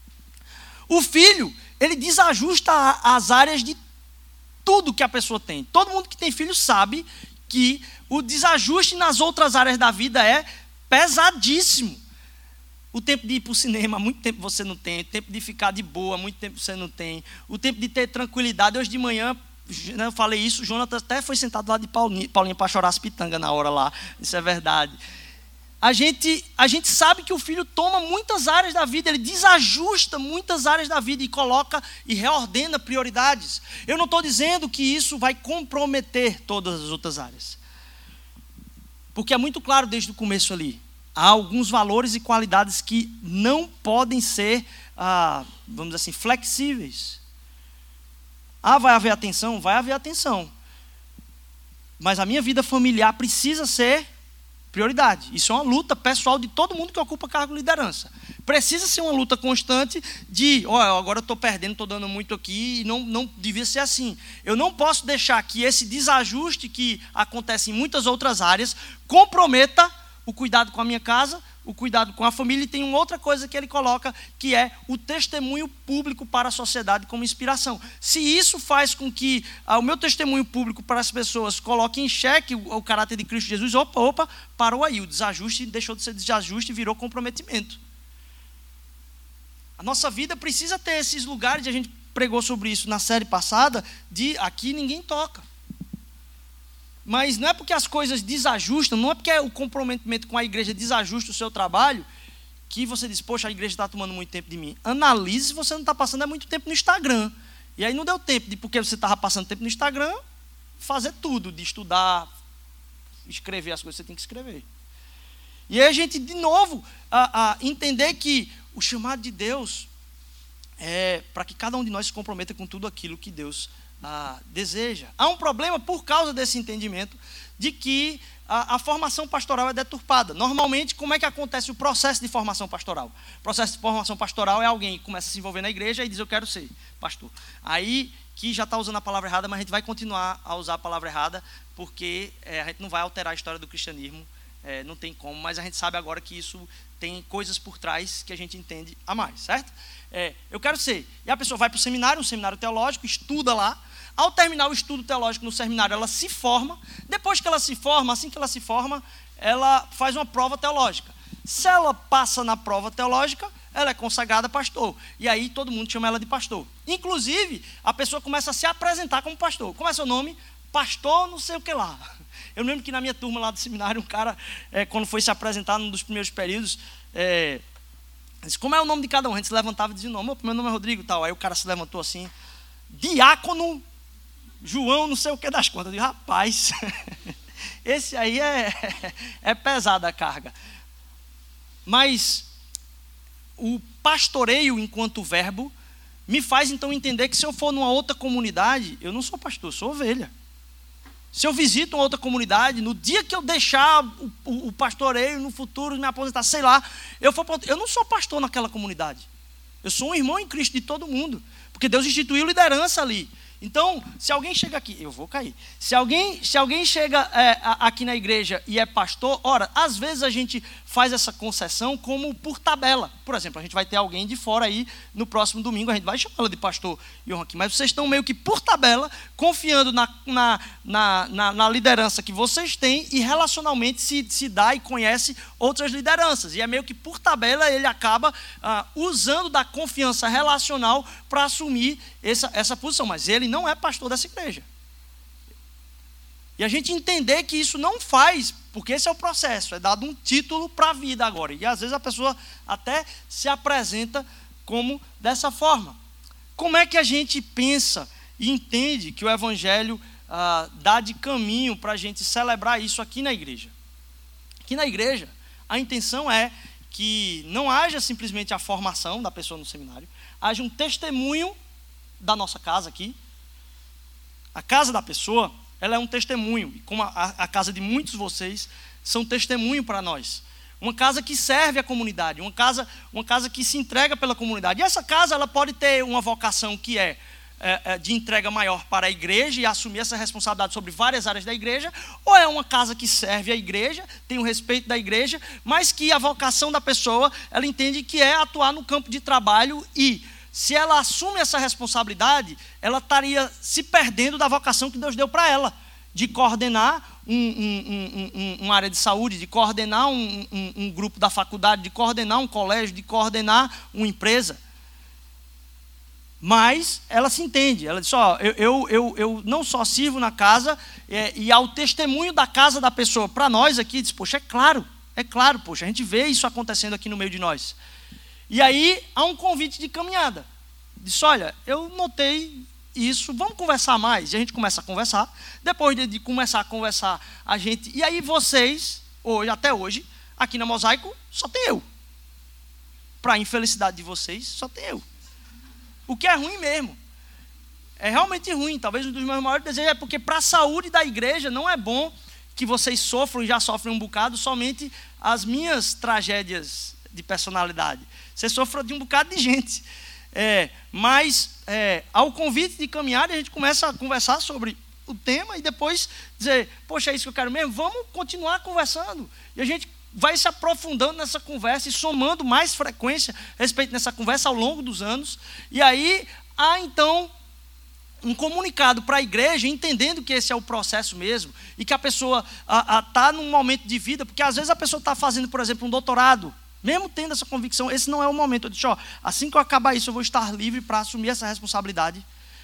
O filho, ele desajusta as áreas de tudo que a pessoa tem. Todo mundo que tem filho sabe que o desajuste nas outras áreas da vida é pesadíssimo. O tempo de ir para o cinema, muito tempo você não tem. O tempo de ficar de boa, muito tempo você não tem. O tempo de ter tranquilidade. Hoje de manhã, eu falei isso, o Jonathan até foi sentado lá de Paulinha para chorar as pitangas na hora lá. Isso é verdade. A gente sabe que o filho toma muitas áreas da vida, ele desajusta muitas áreas da vida e coloca e reordena prioridades. Eu não estou dizendo que isso vai comprometer todas as outras áreas. Porque é muito claro desde o começo ali. Há alguns valores e qualidades que não podem ser, vamos dizer assim, flexíveis. Vai haver atenção? Vai haver atenção. Mas a minha vida familiar precisa ser prioridade. Isso é uma luta pessoal de todo mundo que ocupa cargo de liderança. Precisa ser uma luta constante de, agora eu estou perdendo, estou dando muito aqui, e não devia ser assim. Eu não posso deixar que esse desajuste que acontece em muitas outras áreas comprometa o cuidado com a minha casa, o cuidado com a família, e tem uma outra coisa que ele coloca, que é o testemunho público para a sociedade como inspiração. Se isso faz com que o meu testemunho público para as pessoas coloque em xeque o caráter de Cristo Jesus, parou aí, o desajuste deixou de ser desajuste e virou comprometimento. A nossa vida precisa ter esses lugares, a gente pregou sobre isso na série passada, de aqui ninguém toca. Mas não é porque as coisas desajustam, não é porque o comprometimento com a igreja desajusta o seu trabalho, que você diz, poxa, a igreja está tomando muito tempo de mim. Analise se você não está passando muito tempo no Instagram. E aí não deu tempo de, porque você estava passando tempo no Instagram, fazer tudo, de estudar, escrever as coisas que você tem que escrever. E aí a gente, de novo, entender que o chamado de Deus é para que cada um de nós se comprometa com tudo aquilo que Deus deseja. Há um problema por causa desse entendimento de que a formação pastoral é deturpada. Normalmente, como é que acontece o processo de formação pastoral? O processo de formação pastoral é alguém que começa a se envolver na igreja e diz, eu quero ser pastor. Aí, que já está usando a palavra errada, mas a gente vai continuar a usar a palavra errada, porque a gente não vai alterar a história do cristianismo, não tem como, mas a gente sabe agora que isso tem coisas por trás que a gente entende a mais, certo? Eu quero ser. E a pessoa vai para o seminário, um seminário teológico, estuda lá. Ao terminar o estudo teológico no seminário, ela se forma. Depois que ela se forma, assim que ela se forma, ela faz uma prova teológica. Se ela passa na prova teológica, ela é consagrada pastor. E aí todo mundo chama ela de pastor. Inclusive, a pessoa começa a se apresentar como pastor. Como é seu nome? Pastor não sei o que lá. Eu lembro que na minha turma lá do seminário, um cara, quando foi se apresentar num dos primeiros períodos, disse, como é o nome de cada um? A gente se levantava e dizia, não, meu nome é Rodrigo e tal. Aí o cara se levantou assim, diácono João não sei o que das contas. Eu digo, rapaz, esse aí é pesada a carga. Mas o pastoreio enquanto verbo me faz então entender que se eu for numa outra comunidade, eu não sou pastor, sou ovelha. Se eu visito uma outra comunidade, no dia que eu deixar o pastoreio, no futuro me aposentar, sei lá, eu não sou pastor naquela comunidade. Eu sou um irmão em Cristo de todo mundo, porque Deus instituiu liderança ali. Então, se alguém chega aqui, eu vou cair. Se alguém chega aqui na igreja e é pastor, ora, às vezes a gente faz essa concessão como por tabela. Por exemplo, a gente vai ter alguém de fora aí no próximo domingo, a gente vai chamá-la de pastor Johan aqui, mas vocês estão meio que por tabela, confiando na liderança que vocês têm e relacionalmente se dá e conhece outras lideranças. E é meio que por tabela ele acaba usando da confiança relacional para assumir essa posição, mas ele não é pastor dessa igreja. E a gente entender que isso não faz, porque esse é o processo, é dado um título para a vida agora. E às vezes a pessoa até se apresenta como dessa forma. Como é que a gente pensa e entende que o Evangelho dá de caminho para a gente celebrar isso aqui na igreja? Aqui na igreja, a intenção é que não haja simplesmente a formação da pessoa no seminário, haja um testemunho da nossa casa aqui. A casa da pessoa, ela é um testemunho, e como a casa de muitos de vocês são testemunho para nós. Uma casa que serve a comunidade, uma casa que se entrega pela comunidade. E essa casa, ela pode ter uma vocação que é de entrega maior para a igreja e assumir essa responsabilidade sobre várias áreas da igreja, ou é uma casa que serve a igreja, tem o respeito da igreja, mas que a vocação da pessoa, ela entende que é atuar no campo de trabalho e se ela assume essa responsabilidade, ela estaria se perdendo da vocação que Deus deu para ela, de coordenar uma área de saúde, de coordenar um grupo da faculdade, de coordenar um colégio, de coordenar uma empresa. Mas ela se entende. Ela diz, eu não só sirvo na casa, e ao testemunho da casa da pessoa, para nós aqui, diz, poxa, é claro, poxa, a gente vê isso acontecendo aqui no meio de nós. E aí há um convite de caminhada. Diz, olha, eu notei isso, vamos conversar mais. E a gente começa a conversar. Depois de começar a conversar, e aí vocês, até hoje, aqui na Mosaico, só tem eu. Para a infelicidade de vocês, só tem eu. O que é ruim mesmo. É realmente ruim. Talvez um dos meus maiores desejos é porque para a saúde da igreja não é bom que vocês sofram e já sofrem um bocado somente as minhas tragédias de personalidade. Você sofre de um bocado de gente. Mas ao convite de caminhar, a gente começa a conversar sobre o tema e depois dizer, poxa, é isso que eu quero mesmo? Vamos continuar conversando. E a gente vai se aprofundando nessa conversa e somando mais frequência a respeito dessa conversa ao longo dos anos. E aí há, então, um comunicado para a igreja, entendendo que esse é o processo mesmo, e que a pessoa está num momento de vida, porque às vezes a pessoa está fazendo, por exemplo, um doutorado, mesmo tendo essa convicção, esse não é o momento. Eu disse, assim que eu acabar isso, eu vou estar livre para assumir essa responsabilidade.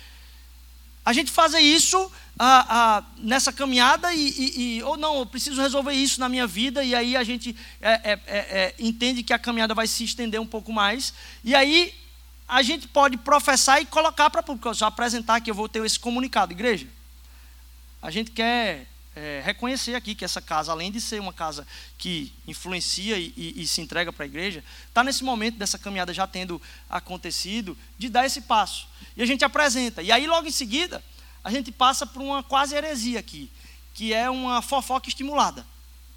A gente fazer isso nessa caminhada ou não, eu preciso resolver isso na minha vida, e aí a gente entende que a caminhada vai se estender um pouco mais, e aí a gente pode professar e colocar para o público, já apresentar que eu vou ter esse comunicado. Igreja, a gente quer reconhecer aqui que essa casa, além de ser uma casa que influencia e se entrega para a igreja, está nesse momento dessa caminhada já tendo acontecido, de dar esse passo. E a gente apresenta. E aí, logo em seguida, a gente passa por uma quase heresia aqui, que é uma fofoca estimulada.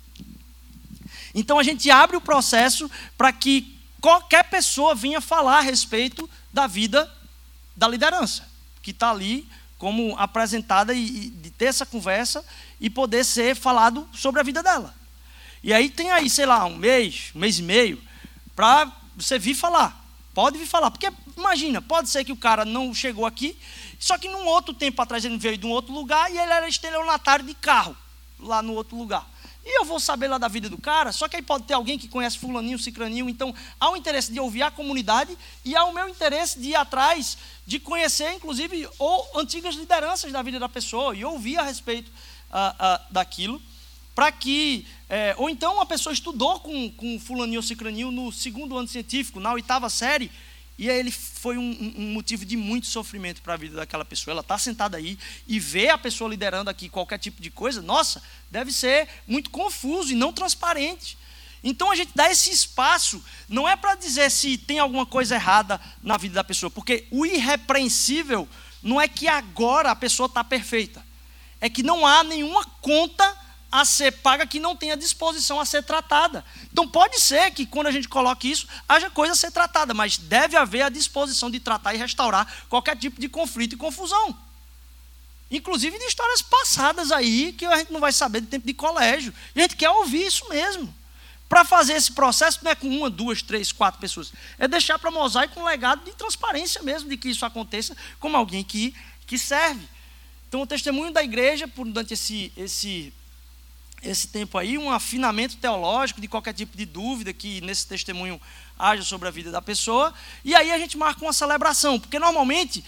Então, a gente abre o processo para que qualquer pessoa venha falar a respeito da vida da liderança, que está ali como apresentada, e de ter essa conversa e poder ser falado sobre a vida dela. E aí tem aí, sei lá, um mês e meio, para você vir falar. Pode vir falar, porque imagina, pode ser que o cara não chegou aqui, só que num outro tempo atrás ele veio de um outro lugar e ele era estelionatário de carro, lá no outro lugar. E eu vou saber lá da vida do cara, só que aí pode ter alguém que conhece fulaninho, cicraninho. Então, há o interesse de ouvir a comunidade e há o meu interesse de ir atrás, de conhecer, inclusive, antigas lideranças da vida da pessoa e ouvir a respeito daquilo, para que... ou então, uma pessoa estudou com fulaninho ou cicraninho no 2º ano científico, na 8ª série, e aí ele foi um motivo de muito sofrimento para a vida daquela pessoa. Ela está sentada aí e vê a pessoa liderando aqui qualquer tipo de coisa, nossa, deve ser muito confuso e não transparente. Então a gente dá esse espaço, não é para dizer se tem alguma coisa errada na vida da pessoa, porque o irrepreensível não é que agora a pessoa está perfeita, é que não há nenhuma conta a ser paga que não tenha disposição a ser tratada. Então pode ser que quando a gente coloque isso, haja coisa a ser tratada, mas deve haver a disposição de tratar e restaurar qualquer tipo de conflito e confusão. Inclusive de histórias passadas aí, que a gente não vai saber de tempo de colégio. E a gente quer ouvir isso mesmo. Para fazer esse processo, não é com 1, 2, 3, 4 pessoas. É deixar para Mosaico um legado de transparência mesmo, de que isso aconteça como alguém que serve. Então o testemunho da igreja, durante esse tempo aí, um afinamento teológico de qualquer tipo de dúvida que nesse testemunho haja sobre a vida da pessoa, e aí a gente marca uma celebração, porque normalmente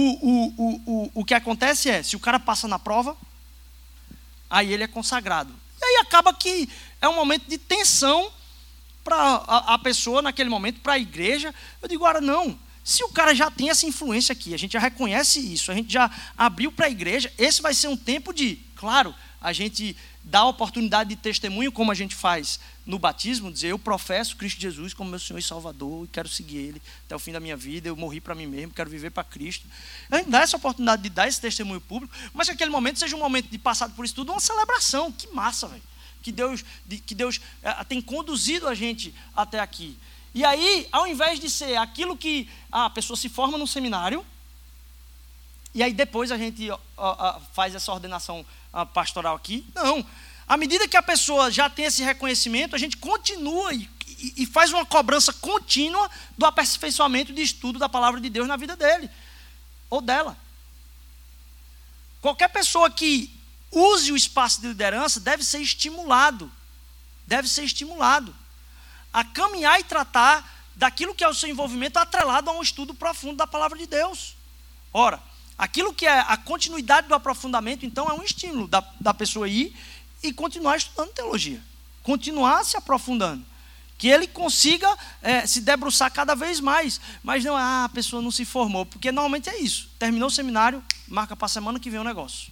o que acontece é, se o cara passa na prova, aí ele é consagrado. E aí acaba que é um momento de tensão para a pessoa naquele momento, para a igreja. Eu digo, agora não, se o cara já tem essa influência aqui, a gente já reconhece isso, a gente já abriu para a igreja, esse vai ser um tempo de, claro, a gente dá a oportunidade de testemunho, como a gente faz no batismo, dizer, eu professo Cristo Jesus como meu Senhor e Salvador, e quero seguir Ele até o fim da minha vida, eu morri para mim mesmo, quero viver para Cristo. A gente dá essa oportunidade de dar esse testemunho público, mas que aquele momento seja um momento de passado por isso tudo, uma celebração. Que massa, velho, que Deus tem conduzido a gente até aqui. E aí, ao invés de ser aquilo que a pessoa se forma num seminário, e aí depois a gente faz essa ordenação pastoral aqui. Não. À medida que a pessoa já tem esse reconhecimento, a gente continua e faz uma cobrança contínua do aperfeiçoamento de estudo da palavra de Deus na vida dele ou dela. Qualquer pessoa que use o espaço de liderança deve ser estimulado a caminhar e tratar daquilo que é o seu envolvimento atrelado a um estudo profundo da palavra de Deus. Ora, aquilo que é a continuidade do aprofundamento, então, é um estímulo da pessoa ir e continuar estudando teologia. Continuar se aprofundando. Que ele consiga se debruçar cada vez mais. Mas não, a pessoa não se formou. Porque normalmente é isso. Terminou o seminário, marca para a semana que vem o negócio.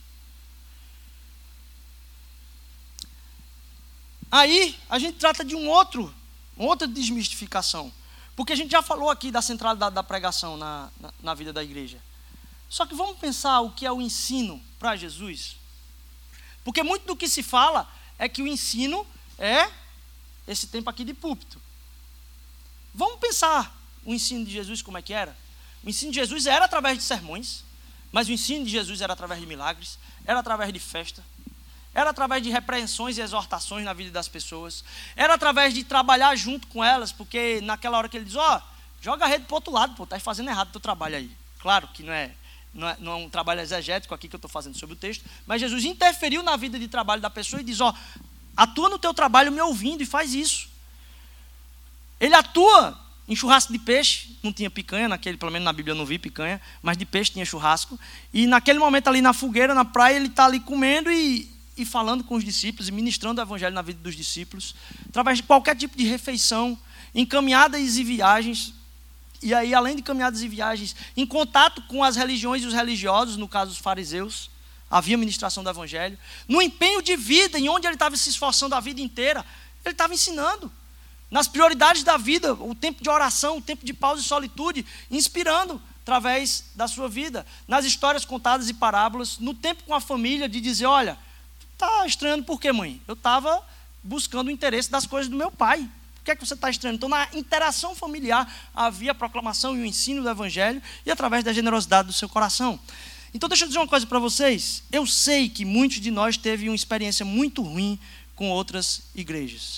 Aí, a gente trata de uma outra desmistificação. Porque a gente já falou aqui da centralidade da pregação na vida da igreja. Só que vamos pensar o que é o ensino para Jesus. Porque muito do que se fala é que o ensino é esse tempo aqui de púlpito. Vamos pensar o ensino de Jesus como é que era? O ensino de Jesus era através de sermões, mas o ensino de Jesus era através de milagres, era através de festa, era através de repreensões e exortações na vida das pessoas, era através de trabalhar junto com elas, porque naquela hora que ele diz, joga a rede para o outro lado, estás fazendo errado o teu trabalho aí. Claro que não é um trabalho exegético aqui que eu estou fazendo sobre o texto, mas Jesus interferiu na vida de trabalho da pessoa e diz, atua no teu trabalho me ouvindo e faz isso. Ele atua em churrasco de peixe, não tinha picanha, pelo menos na Bíblia eu não vi picanha, mas de peixe tinha churrasco, e naquele momento ali na fogueira, na praia, ele está ali comendo e falando com os discípulos, e ministrando o evangelho na vida dos discípulos, através de qualquer tipo de refeição, em caminhadas e viagens, e aí além de caminhadas e viagens, em contato com as religiões e os religiosos, no caso os fariseus, havia ministração do evangelho, no empenho de vida, em onde ele estava se esforçando a vida inteira, ele estava ensinando, nas prioridades da vida, o tempo de oração, o tempo de pausa e solitude, inspirando através da sua vida, nas histórias contadas e parábolas, no tempo com a família, de dizer, olha, está estranhando por quê, mãe? Eu estava buscando o interesse das coisas do meu pai. Por que é que você está estranhando? Então, na interação familiar, havia a proclamação e o ensino do evangelho, e através da generosidade do seu coração. Então, deixa eu dizer uma coisa para vocês. Eu sei que muitos de nós teve uma experiência muito ruim com outras igrejas.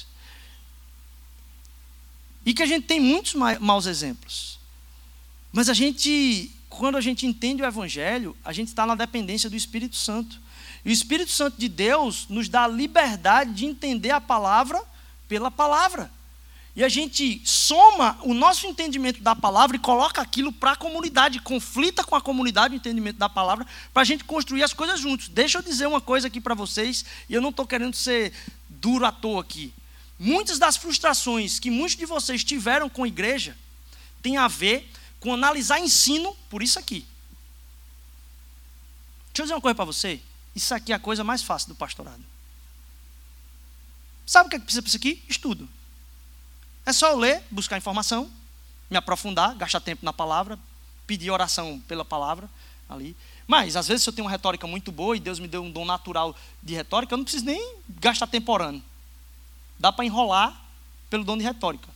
E que a gente tem muitos maus exemplos. Mas quando a gente entende o evangelho, a gente está na dependência do Espírito Santo. E o Espírito Santo de Deus nos dá a liberdade de entender a palavra pela palavra. E a gente soma o nosso entendimento da palavra e coloca aquilo para a comunidade, conflita com a comunidade o entendimento da palavra, para a gente construir as coisas juntos. Deixa eu dizer uma coisa aqui para vocês, e eu não estou querendo ser duro à toa aqui. Muitas das frustrações que muitos de vocês tiveram com a igreja tem a ver com analisar ensino por isso aqui. Deixa eu dizer uma coisa para você. Isso aqui é a coisa mais fácil do pastorado. Sabe o que precisa para isso aqui? Estudo. É só eu ler, buscar informação, me aprofundar, gastar tempo na palavra, pedir oração pela palavra ali. Mas, às vezes, se eu tenho uma retórica muito boa e Deus me deu um dom natural de retórica, eu não preciso nem gastar tempo orando. Dá para enrolar pelo dom de retórica.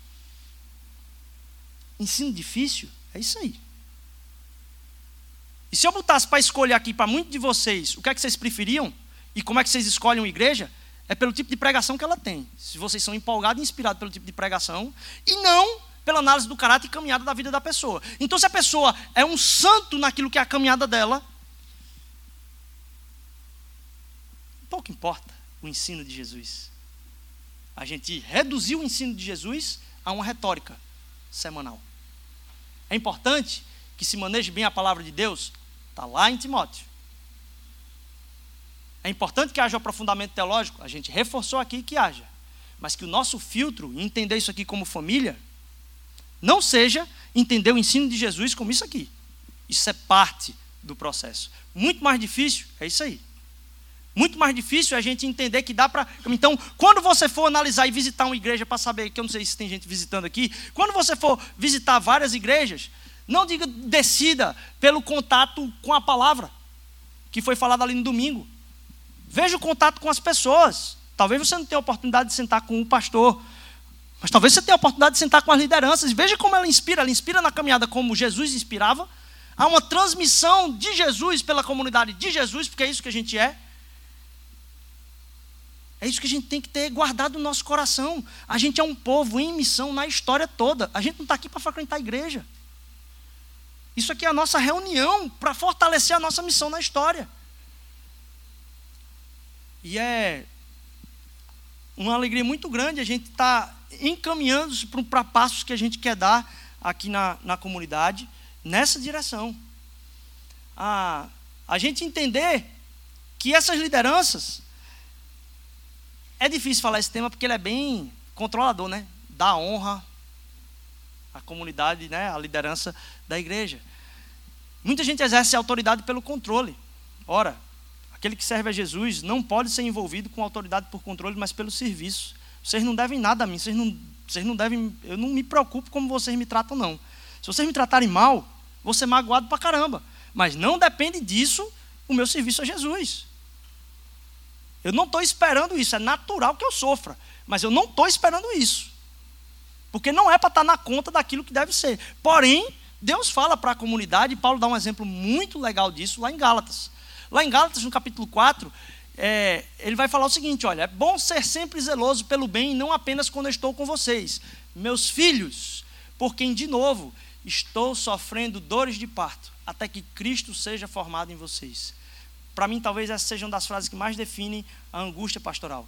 Ensino difícil? É isso aí. E se eu botasse para escolher aqui para muitos de vocês o que é que vocês preferiam e como é que vocês escolhem uma igreja, é pelo tipo de pregação que ela tem. Se vocês são empolgados e inspirados pelo tipo de pregação e não pela análise do caráter e caminhada da vida da pessoa. Então, se a pessoa é um santo naquilo que é a caminhada dela, pouco importa o ensino de Jesus. A gente reduziu o ensino de Jesus a uma retórica semanal. É importante que se maneje bem a palavra de Deus, está lá em Timóteo. É importante que haja um aprofundamento teológico, a gente reforçou aqui que haja. Mas que o nosso filtro, e entender isso aqui como família, não seja entender o ensino de Jesus como isso aqui. Isso é parte do processo. Muito mais difícil é isso aí. Muito mais difícil é a gente entender que dá para... Então, quando você for analisar e visitar uma igreja para saber, que eu não sei se tem gente visitando aqui, quando você for visitar várias igrejas, não decida pelo contato com a palavra, que foi falada ali no domingo. Veja o contato com as pessoas. Talvez você não tenha a oportunidade de sentar com o pastor, mas talvez você tenha a oportunidade de sentar com as lideranças. Veja como ela inspira na caminhada como Jesus inspirava. Há uma transmissão de Jesus pela comunidade de Jesus, porque é isso que a gente é. É isso que a gente tem que ter guardado no nosso coração. A gente é um povo em missão na história toda. A gente não está aqui para frequentar a igreja. Isso aqui é a nossa reunião para fortalecer a nossa missão na história. E é uma alegria muito grande a gente estar encaminhando-se para passos que a gente quer dar aqui na comunidade, nessa direção. A gente entender que essas lideranças, é difícil falar esse tema porque ele é bem controlador, né? Dá honra à comunidade, né? À liderança da igreja. Muita gente exerce autoridade pelo controle. Ora, aquele que serve a Jesus não pode ser envolvido com autoridade por controle, mas pelo serviço. Vocês não devem nada a mim, vocês não devem, eu não me preocupo como vocês me tratam, não. Se vocês me tratarem mal, vou ser magoado pra caramba. Mas não depende disso o meu serviço a Jesus. Eu não estou esperando isso, é natural que eu sofra, mas eu não estou esperando isso. Porque não é para estar na conta daquilo que deve ser. Porém, Deus fala para a comunidade, e Paulo dá um exemplo muito legal disso lá em Gálatas. Lá em Gálatas, no capítulo 4, ele vai falar o seguinte, olha, é bom ser sempre zeloso pelo bem, e não apenas quando eu estou com vocês. Meus filhos, por quem, de novo, estou sofrendo dores de parto, até que Cristo seja formado em vocês. Para mim, talvez essa seja uma das frases que mais definem a angústia pastoral.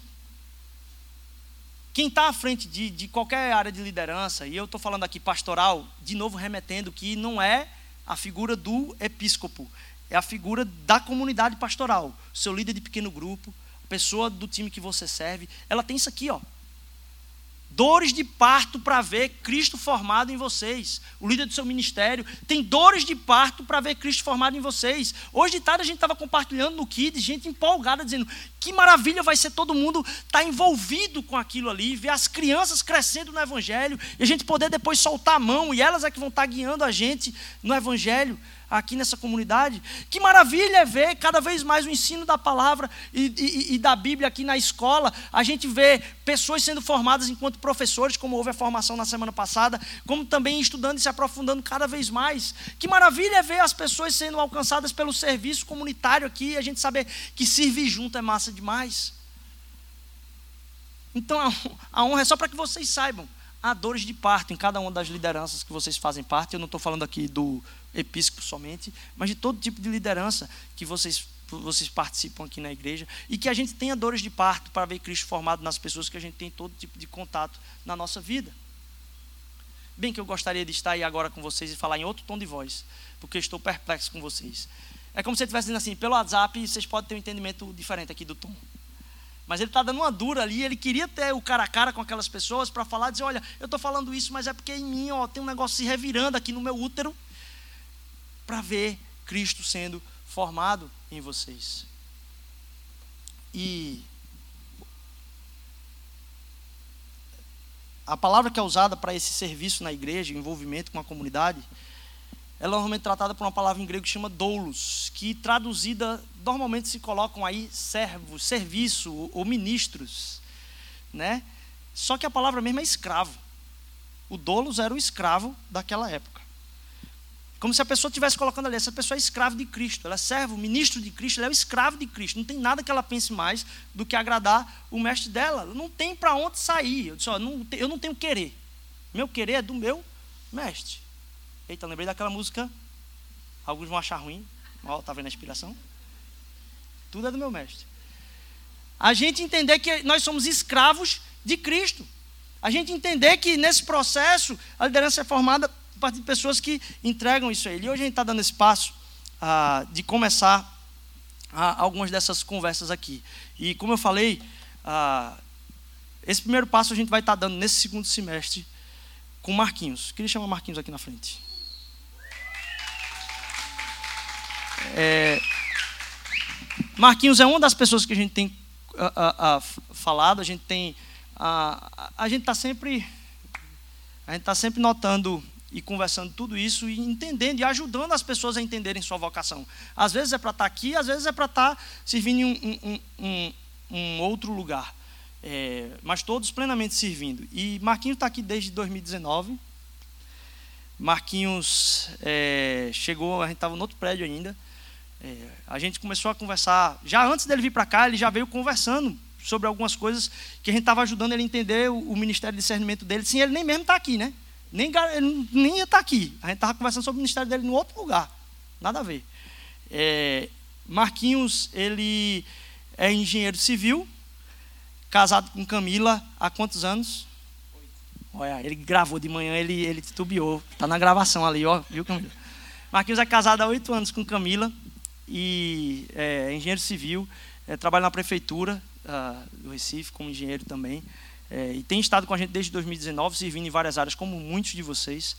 Quem está à frente de qualquer área de liderança, e eu estou falando aqui pastoral, de novo remetendo que não é a figura do episcopo, é a figura da comunidade pastoral. Seu líder de pequeno grupo, a pessoa do time que você serve, ela tem isso aqui, ó. Dores de parto para ver Cristo formado em vocês. O líder do seu ministério tem dores de parto para ver Cristo formado em vocês. Hoje de tarde a gente estava compartilhando no Kids, gente empolgada, dizendo que maravilha vai ser todo mundo estar envolvido com aquilo ali, ver as crianças crescendo no Evangelho, e a gente poder depois soltar a mão, e elas é que vão estar guiando a gente no Evangelho, aqui nessa comunidade. Que maravilha é ver cada vez mais o ensino da palavra e da Bíblia aqui na escola. A gente vê pessoas sendo formadas enquanto professores, como houve a formação na semana passada, como também estudando e se aprofundando cada vez mais. Que maravilha é ver as pessoas sendo alcançadas pelo serviço comunitário aqui, e a gente saber que servir junto é massa demais. Então a honra é só para que vocês saibam. Há dores de parto em cada uma das lideranças que vocês fazem parte. Eu não estou falando aqui do episcopo somente, mas de todo tipo de liderança que vocês participam aqui na igreja, e que a gente tenha dores de parto para ver Cristo formado nas pessoas que a gente tem todo tipo de contato na nossa vida. Bem que eu gostaria de estar aí agora com vocês e falar em outro tom de voz, porque eu estou perplexo com vocês. É como se ele estivesse dizendo assim, pelo WhatsApp vocês podem ter um entendimento diferente aqui do tom. Mas ele está dando uma dura ali, ele queria ter o cara a cara com aquelas pessoas para falar, dizer, olha, eu estou falando isso, mas é porque em mim tem um negócio se revirando aqui no meu útero, para ver Cristo sendo formado em vocês. E a palavra que é usada para esse serviço na igreja, envolvimento com a comunidade, ela é normalmente tratada por uma palavra em grego que chama doulos, que traduzida, normalmente se colocam aí servos, serviço ou ministros, né? Só que a palavra mesmo é escravo. O doulos era o escravo daquela época. Como se a pessoa estivesse colocando ali, essa pessoa é escravo de Cristo, ela é servo, ministro de Cristo, ela é o escravo de Cristo. Não tem nada que ela pense mais do que agradar o mestre dela. Não tem para onde sair. Eu disse, ó, eu não tenho querer. Meu querer é do meu mestre. Eita, lembrei daquela música, alguns vão achar ruim. Ó, tá vendo a inspiração? Tudo é do meu mestre. A gente entender que nós somos escravos de Cristo. A gente entender que nesse processo a liderança é formada a partir de pessoas que entregam isso a Ele. E hoje a gente está dando esse passo de começar algumas dessas conversas aqui. E como eu falei, esse primeiro passo a gente vai estar dando nesse segundo semestre com Marquinhos. Queria chamar Marquinhos aqui na frente. Marquinhos é uma das pessoas que a gente tem falado. A gente está sempre notando e conversando tudo isso e entendendo e ajudando as pessoas a entenderem sua vocação. Às vezes é para estar aqui, às vezes é para estar servindo em um outro lugar. Mas todos plenamente servindo. E Marquinhos está aqui desde 2019. Marquinhos chegou, a gente estava no outro prédio ainda. A gente começou a conversar, já antes dele vir para cá, ele já veio conversando sobre algumas coisas que a gente estava ajudando ele a entender o ministério de discernimento dele. Sim, ele nem mesmo está aqui, né? Ele nem ia estar aqui. A gente estava conversando sobre o ministério dele em outro lugar. Nada a ver. Marquinhos, ele é engenheiro civil, casado com Camila há quantos anos? 8. Olha, ele gravou de manhã, ele titubeou. Está na gravação ali, ó, viu, Camila? Marquinhos é casado há 8 anos com Camila e é engenheiro civil, trabalha na prefeitura do Recife como engenheiro também. E tem estado com a gente desde 2019, servindo em várias áreas, como muitos de vocês.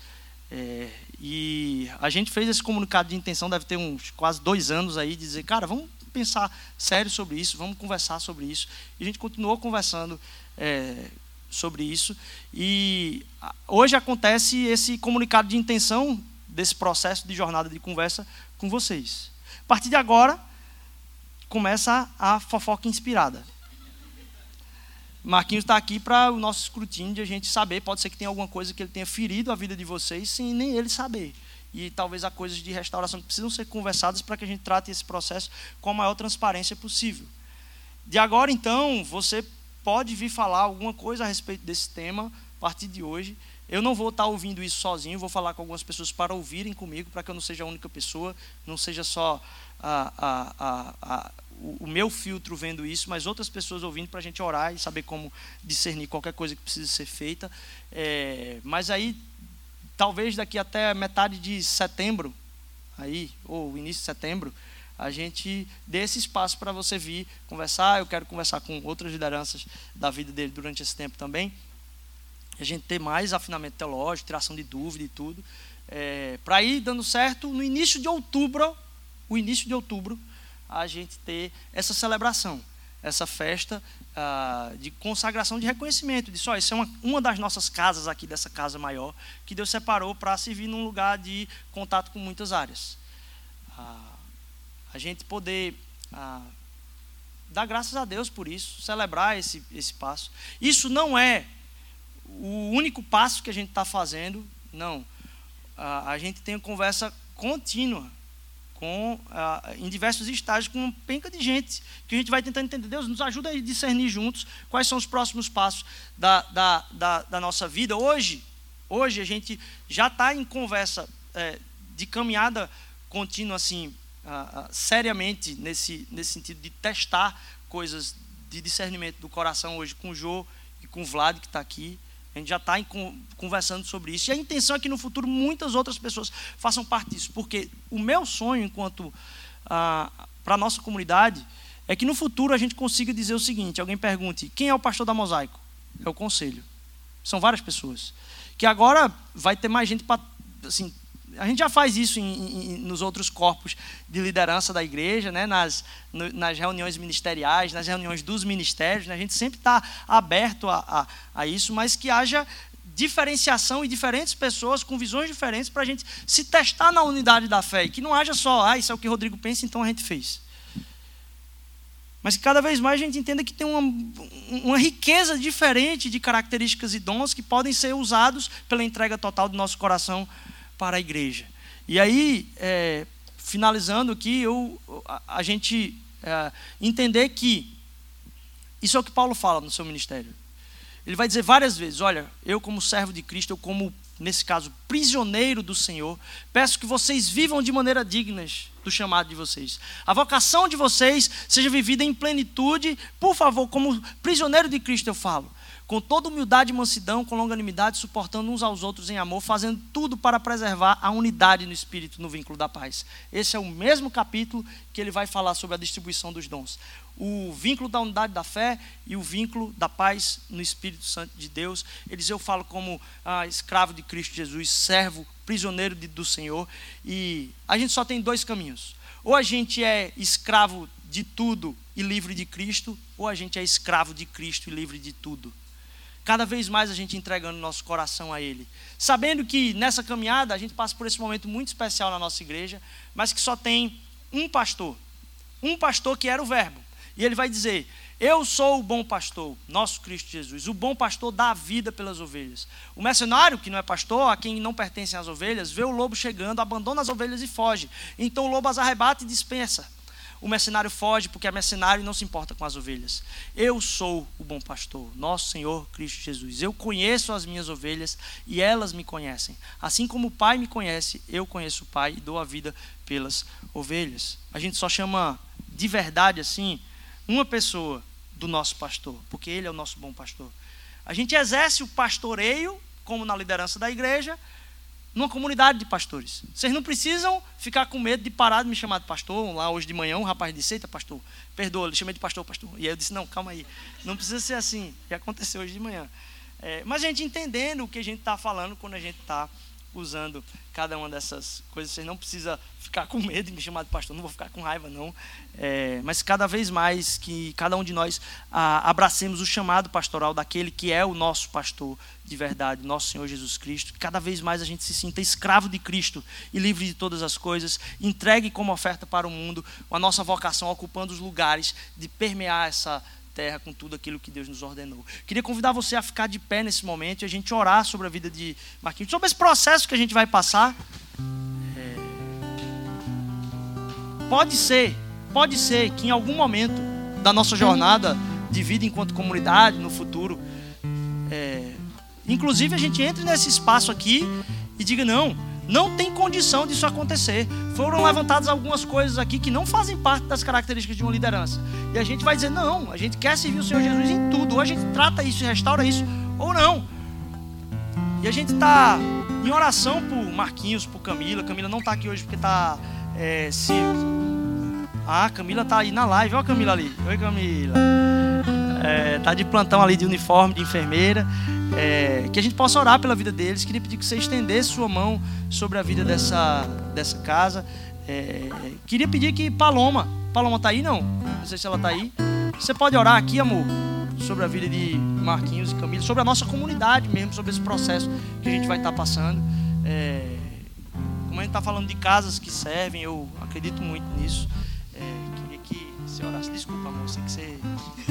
E a gente fez esse comunicado de intenção, deve ter uns quase 2 anos aí, de dizer, cara, vamos pensar sério sobre isso, vamos conversar sobre isso. E a gente continuou conversando sobre isso. E hoje acontece esse comunicado de intenção desse processo de jornada de conversa com vocês. A partir de agora, começa a fofoca inspirada. Marquinhos está aqui para o nosso escrutínio de a gente saber, pode ser que tenha alguma coisa que ele tenha ferido a vida de vocês sem nem ele saber. E talvez há coisas de restauração que precisam ser conversadas para que a gente trate esse processo com a maior transparência possível. De agora, então, você pode vir falar alguma coisa a respeito desse tema a partir de hoje. Eu não vou estar ouvindo isso sozinho, vou falar com algumas pessoas para ouvirem comigo, para que eu não seja a única pessoa, não seja só o meu filtro vendo isso, mas outras pessoas ouvindo para a gente orar e saber como discernir qualquer coisa que precisa ser feita. Mas aí, talvez daqui até metade de setembro, ou início de setembro, a gente dê esse espaço para você vir conversar. Eu quero conversar com outras lideranças da vida dele durante esse tempo também. A gente ter mais afinamento teológico, tiração de dúvida e tudo. Para ir dando certo, no início de outubro, a gente ter essa celebração, essa festa de consagração, de reconhecimento, de só isso é uma das nossas casas aqui, dessa casa maior, que Deus separou para servir num lugar de contato com muitas áreas. A gente poder dar graças a Deus por isso, celebrar esse passo. Isso não é o único passo que a gente está fazendo, não. A gente tem uma conversa contínua em diversos estágios com uma penca de gente, que a gente vai tentando entender. Deus nos ajuda a discernir juntos quais são os próximos passos da nossa vida. Hoje a gente já está em conversa de caminhada contínua, assim, seriamente, nesse sentido de testar coisas de discernimento do coração hoje com o Jô e com o Vlad, que está aqui. A gente já está conversando sobre isso. E a intenção é que no futuro muitas outras pessoas façam parte disso. Porque o meu sonho, enquanto para a nossa comunidade, é que no futuro a gente consiga dizer o seguinte: alguém pergunte, quem é o pastor da Mosaico? É o conselho. São várias pessoas. Que agora vai ter mais gente para... Assim, a gente já faz isso nos outros corpos de liderança da igreja, né? nas reuniões ministeriais, nas reuniões dos ministérios, né? A gente sempre está aberto a isso, mas que haja diferenciação e diferentes pessoas com visões diferentes para a gente se testar na unidade da fé. E que não haja só, isso é o que Rodrigo pensa, então a gente fez. Mas que cada vez mais a gente entenda que tem uma riqueza diferente de características e dons que podem ser usados pela entrega total do nosso coração para a igreja. E aí, finalizando aqui, a gente entender que isso é o que Paulo fala no seu ministério. Ele vai dizer várias vezes: olha, eu como servo de Cristo, eu como, nesse caso, prisioneiro do Senhor, peço que vocês vivam de maneira dignas do chamado de vocês. A vocação de vocês seja vivida em plenitude, por favor, como prisioneiro de Cristo eu falo. Com toda humildade e mansidão, com longanimidade, suportando uns aos outros em amor, fazendo tudo para preservar a unidade no Espírito, no vínculo da paz. Esse é o mesmo capítulo que ele vai falar sobre a distribuição dos dons. O vínculo da unidade da fé e o vínculo da paz no Espírito Santo de Deus. Eles eu falo como escravo de Cristo Jesus, servo, prisioneiro do Senhor. E a gente só tem 2 caminhos. Ou a gente é escravo de tudo e livre de Cristo, ou a gente é escravo de Cristo e livre de tudo. Cada vez mais a gente entregando nosso coração a Ele. Sabendo que nessa caminhada a gente passa por esse momento muito especial na nossa igreja, mas que só tem um pastor que era o Verbo. E ele vai dizer: eu sou o bom pastor, nosso Cristo Jesus. O bom pastor dá a vida pelas ovelhas. O mercenário, que não é pastor, a quem não pertencem as ovelhas, vê o lobo chegando, abandona as ovelhas e foge. Então o lobo as arrebata e dispensa. O mercenário foge porque é mercenário e não se importa com as ovelhas. Eu sou o bom pastor, nosso Senhor Cristo Jesus. Eu conheço as minhas ovelhas e elas me conhecem. Assim como o Pai me conhece, eu conheço o Pai e dou a vida pelas ovelhas. A gente só chama de verdade assim uma pessoa do nosso pastor, porque ele é o nosso bom pastor. A gente exerce o pastoreio, como na liderança da igreja, numa comunidade de pastores. Vocês não precisam ficar com medo de parar de me chamar de pastor. Lá hoje de manhã um rapaz disse: eita, pastor, perdoa, ele chamei de pastor. E aí eu disse: não, calma aí, não precisa ser assim. Já aconteceu hoje de manhã. Mas a gente entendendo o que a gente está falando quando a gente está usando cada uma dessas coisas, vocês não precisam ficar com medo de me chamar de pastor, não vou ficar com raiva não, mas cada vez mais que cada um de nós abracemos o chamado pastoral daquele que é o nosso pastor de verdade, nosso Senhor Jesus Cristo, cada vez mais a gente se sinta escravo de Cristo e livre de todas as coisas, entregue como oferta para o mundo, a nossa vocação ocupando os lugares de permear essa terra com tudo aquilo que Deus nos ordenou. Queria convidar você a ficar de pé nesse momento e a gente orar sobre a vida de Marquinhos, sobre esse processo que a gente vai passar. Pode ser que em algum momento da nossa jornada de vida enquanto comunidade, no futuro, inclusive a gente entre nesse espaço aqui e diga: não tem condição disso acontecer. Foram levantadas algumas coisas aqui que não fazem parte das características de uma liderança. E a gente vai dizer: não, a gente quer servir o Senhor Jesus em tudo. Ou a gente trata isso e restaura isso, ou não. E a gente está em oração por Marquinhos, por Camila. Camila não está aqui hoje porque está... Camila está aí na live. Olha a Camila ali. Oi, Camila. Está de plantão ali, de uniforme, de enfermeira. Que a gente possa orar pela vida deles. Queria pedir que você estendesse sua mão sobre a vida dessa casa. Queria pedir que Paloma está aí? Não sei se ela está aí. Você pode orar aqui, amor, sobre a vida de Marquinhos e Camila, sobre a nossa comunidade mesmo, sobre esse processo que a gente vai estar passando. Como a gente está falando de casas que servem, eu acredito muito nisso. Queria que você orasse. Desculpa, amor, sei que você...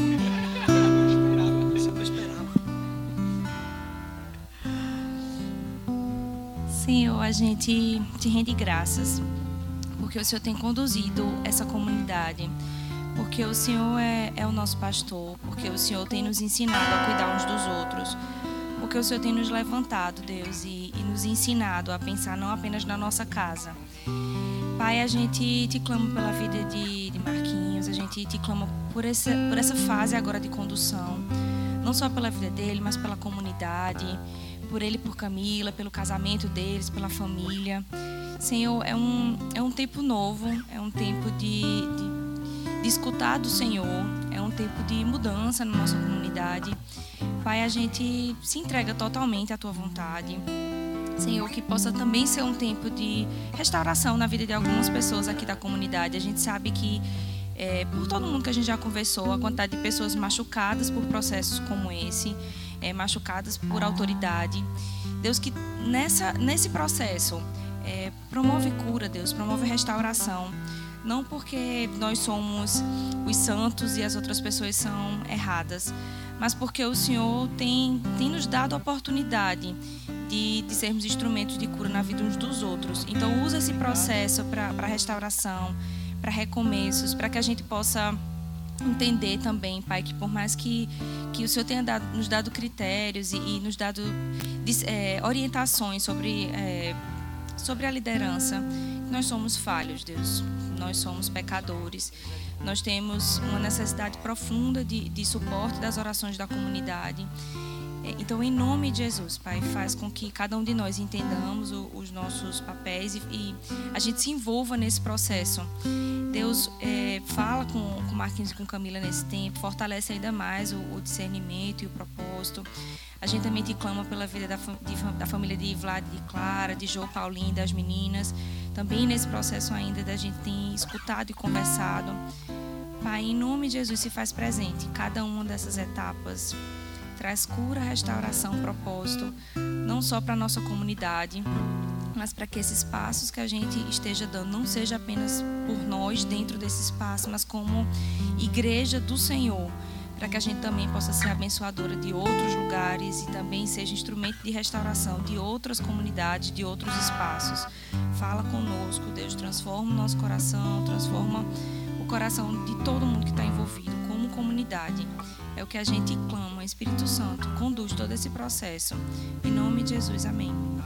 Senhor, a gente te rende graças, porque o Senhor tem conduzido essa comunidade, porque o Senhor é o nosso pastor, porque o Senhor tem nos ensinado a cuidar uns dos outros, porque o Senhor tem nos levantado, Deus, e nos ensinado a pensar não apenas na nossa casa. Pai, a gente te clama pela vida de Marquinhos, a gente te clama por essa fase agora de condução, não só pela vida dele, mas pela comunidade, por ele e por Camila, pelo casamento deles, pela família. Senhor, é um tempo novo, é um tempo de escutar do Senhor, é um tempo de mudança na nossa comunidade. Pai, a gente se entrega totalmente à Tua vontade. Senhor, que possa também ser um tempo de restauração na vida de algumas pessoas aqui da comunidade. A gente sabe que, por todo mundo que a gente já conversou, a quantidade de pessoas machucadas por processos como esse, machucadas por autoridade. Deus, que nesse processo promove cura, Deus, promove restauração. Não porque nós somos os santos e as outras pessoas são erradas, mas porque o Senhor tem nos dado a oportunidade de sermos instrumentos de cura na vida uns dos outros. Então, usa esse processo para restauração, para recomeços, para que a gente possa entender também, Pai, que por mais que o Senhor tenha nos dado critérios e nos dado orientações sobre a liderança, nós somos falhos, Deus. Nós somos pecadores. Nós temos uma necessidade profunda de suporte das orações da comunidade. Então, em nome de Jesus, Pai, faz com que cada um de nós entendamos os nossos papéis e a gente se envolva nesse processo. Deus, fala com Marquinhos e com Camila nesse tempo, fortalece ainda mais o discernimento e o propósito. A gente também te clama pela vida da família de Vlad, de Clara, de Jô, Paulinho, das meninas. Também nesse processo ainda da gente tem escutado e conversado. Pai, em nome de Jesus, se faz presente cada uma dessas etapas. Traz cura, restauração, propósito, não só para a nossa comunidade, mas para que esses passos que a gente esteja dando não seja apenas por nós dentro desse espaço, mas como igreja do Senhor, para que a gente também possa ser abençoadora de outros lugares e também seja instrumento de restauração de outras comunidades, de outros espaços. Fala conosco, Deus, transforma o nosso coração, transforma o coração de todo mundo que está envolvido como comunidade. É o que a gente clama, Espírito Santo, conduz todo esse processo. Em nome de Jesus, amém.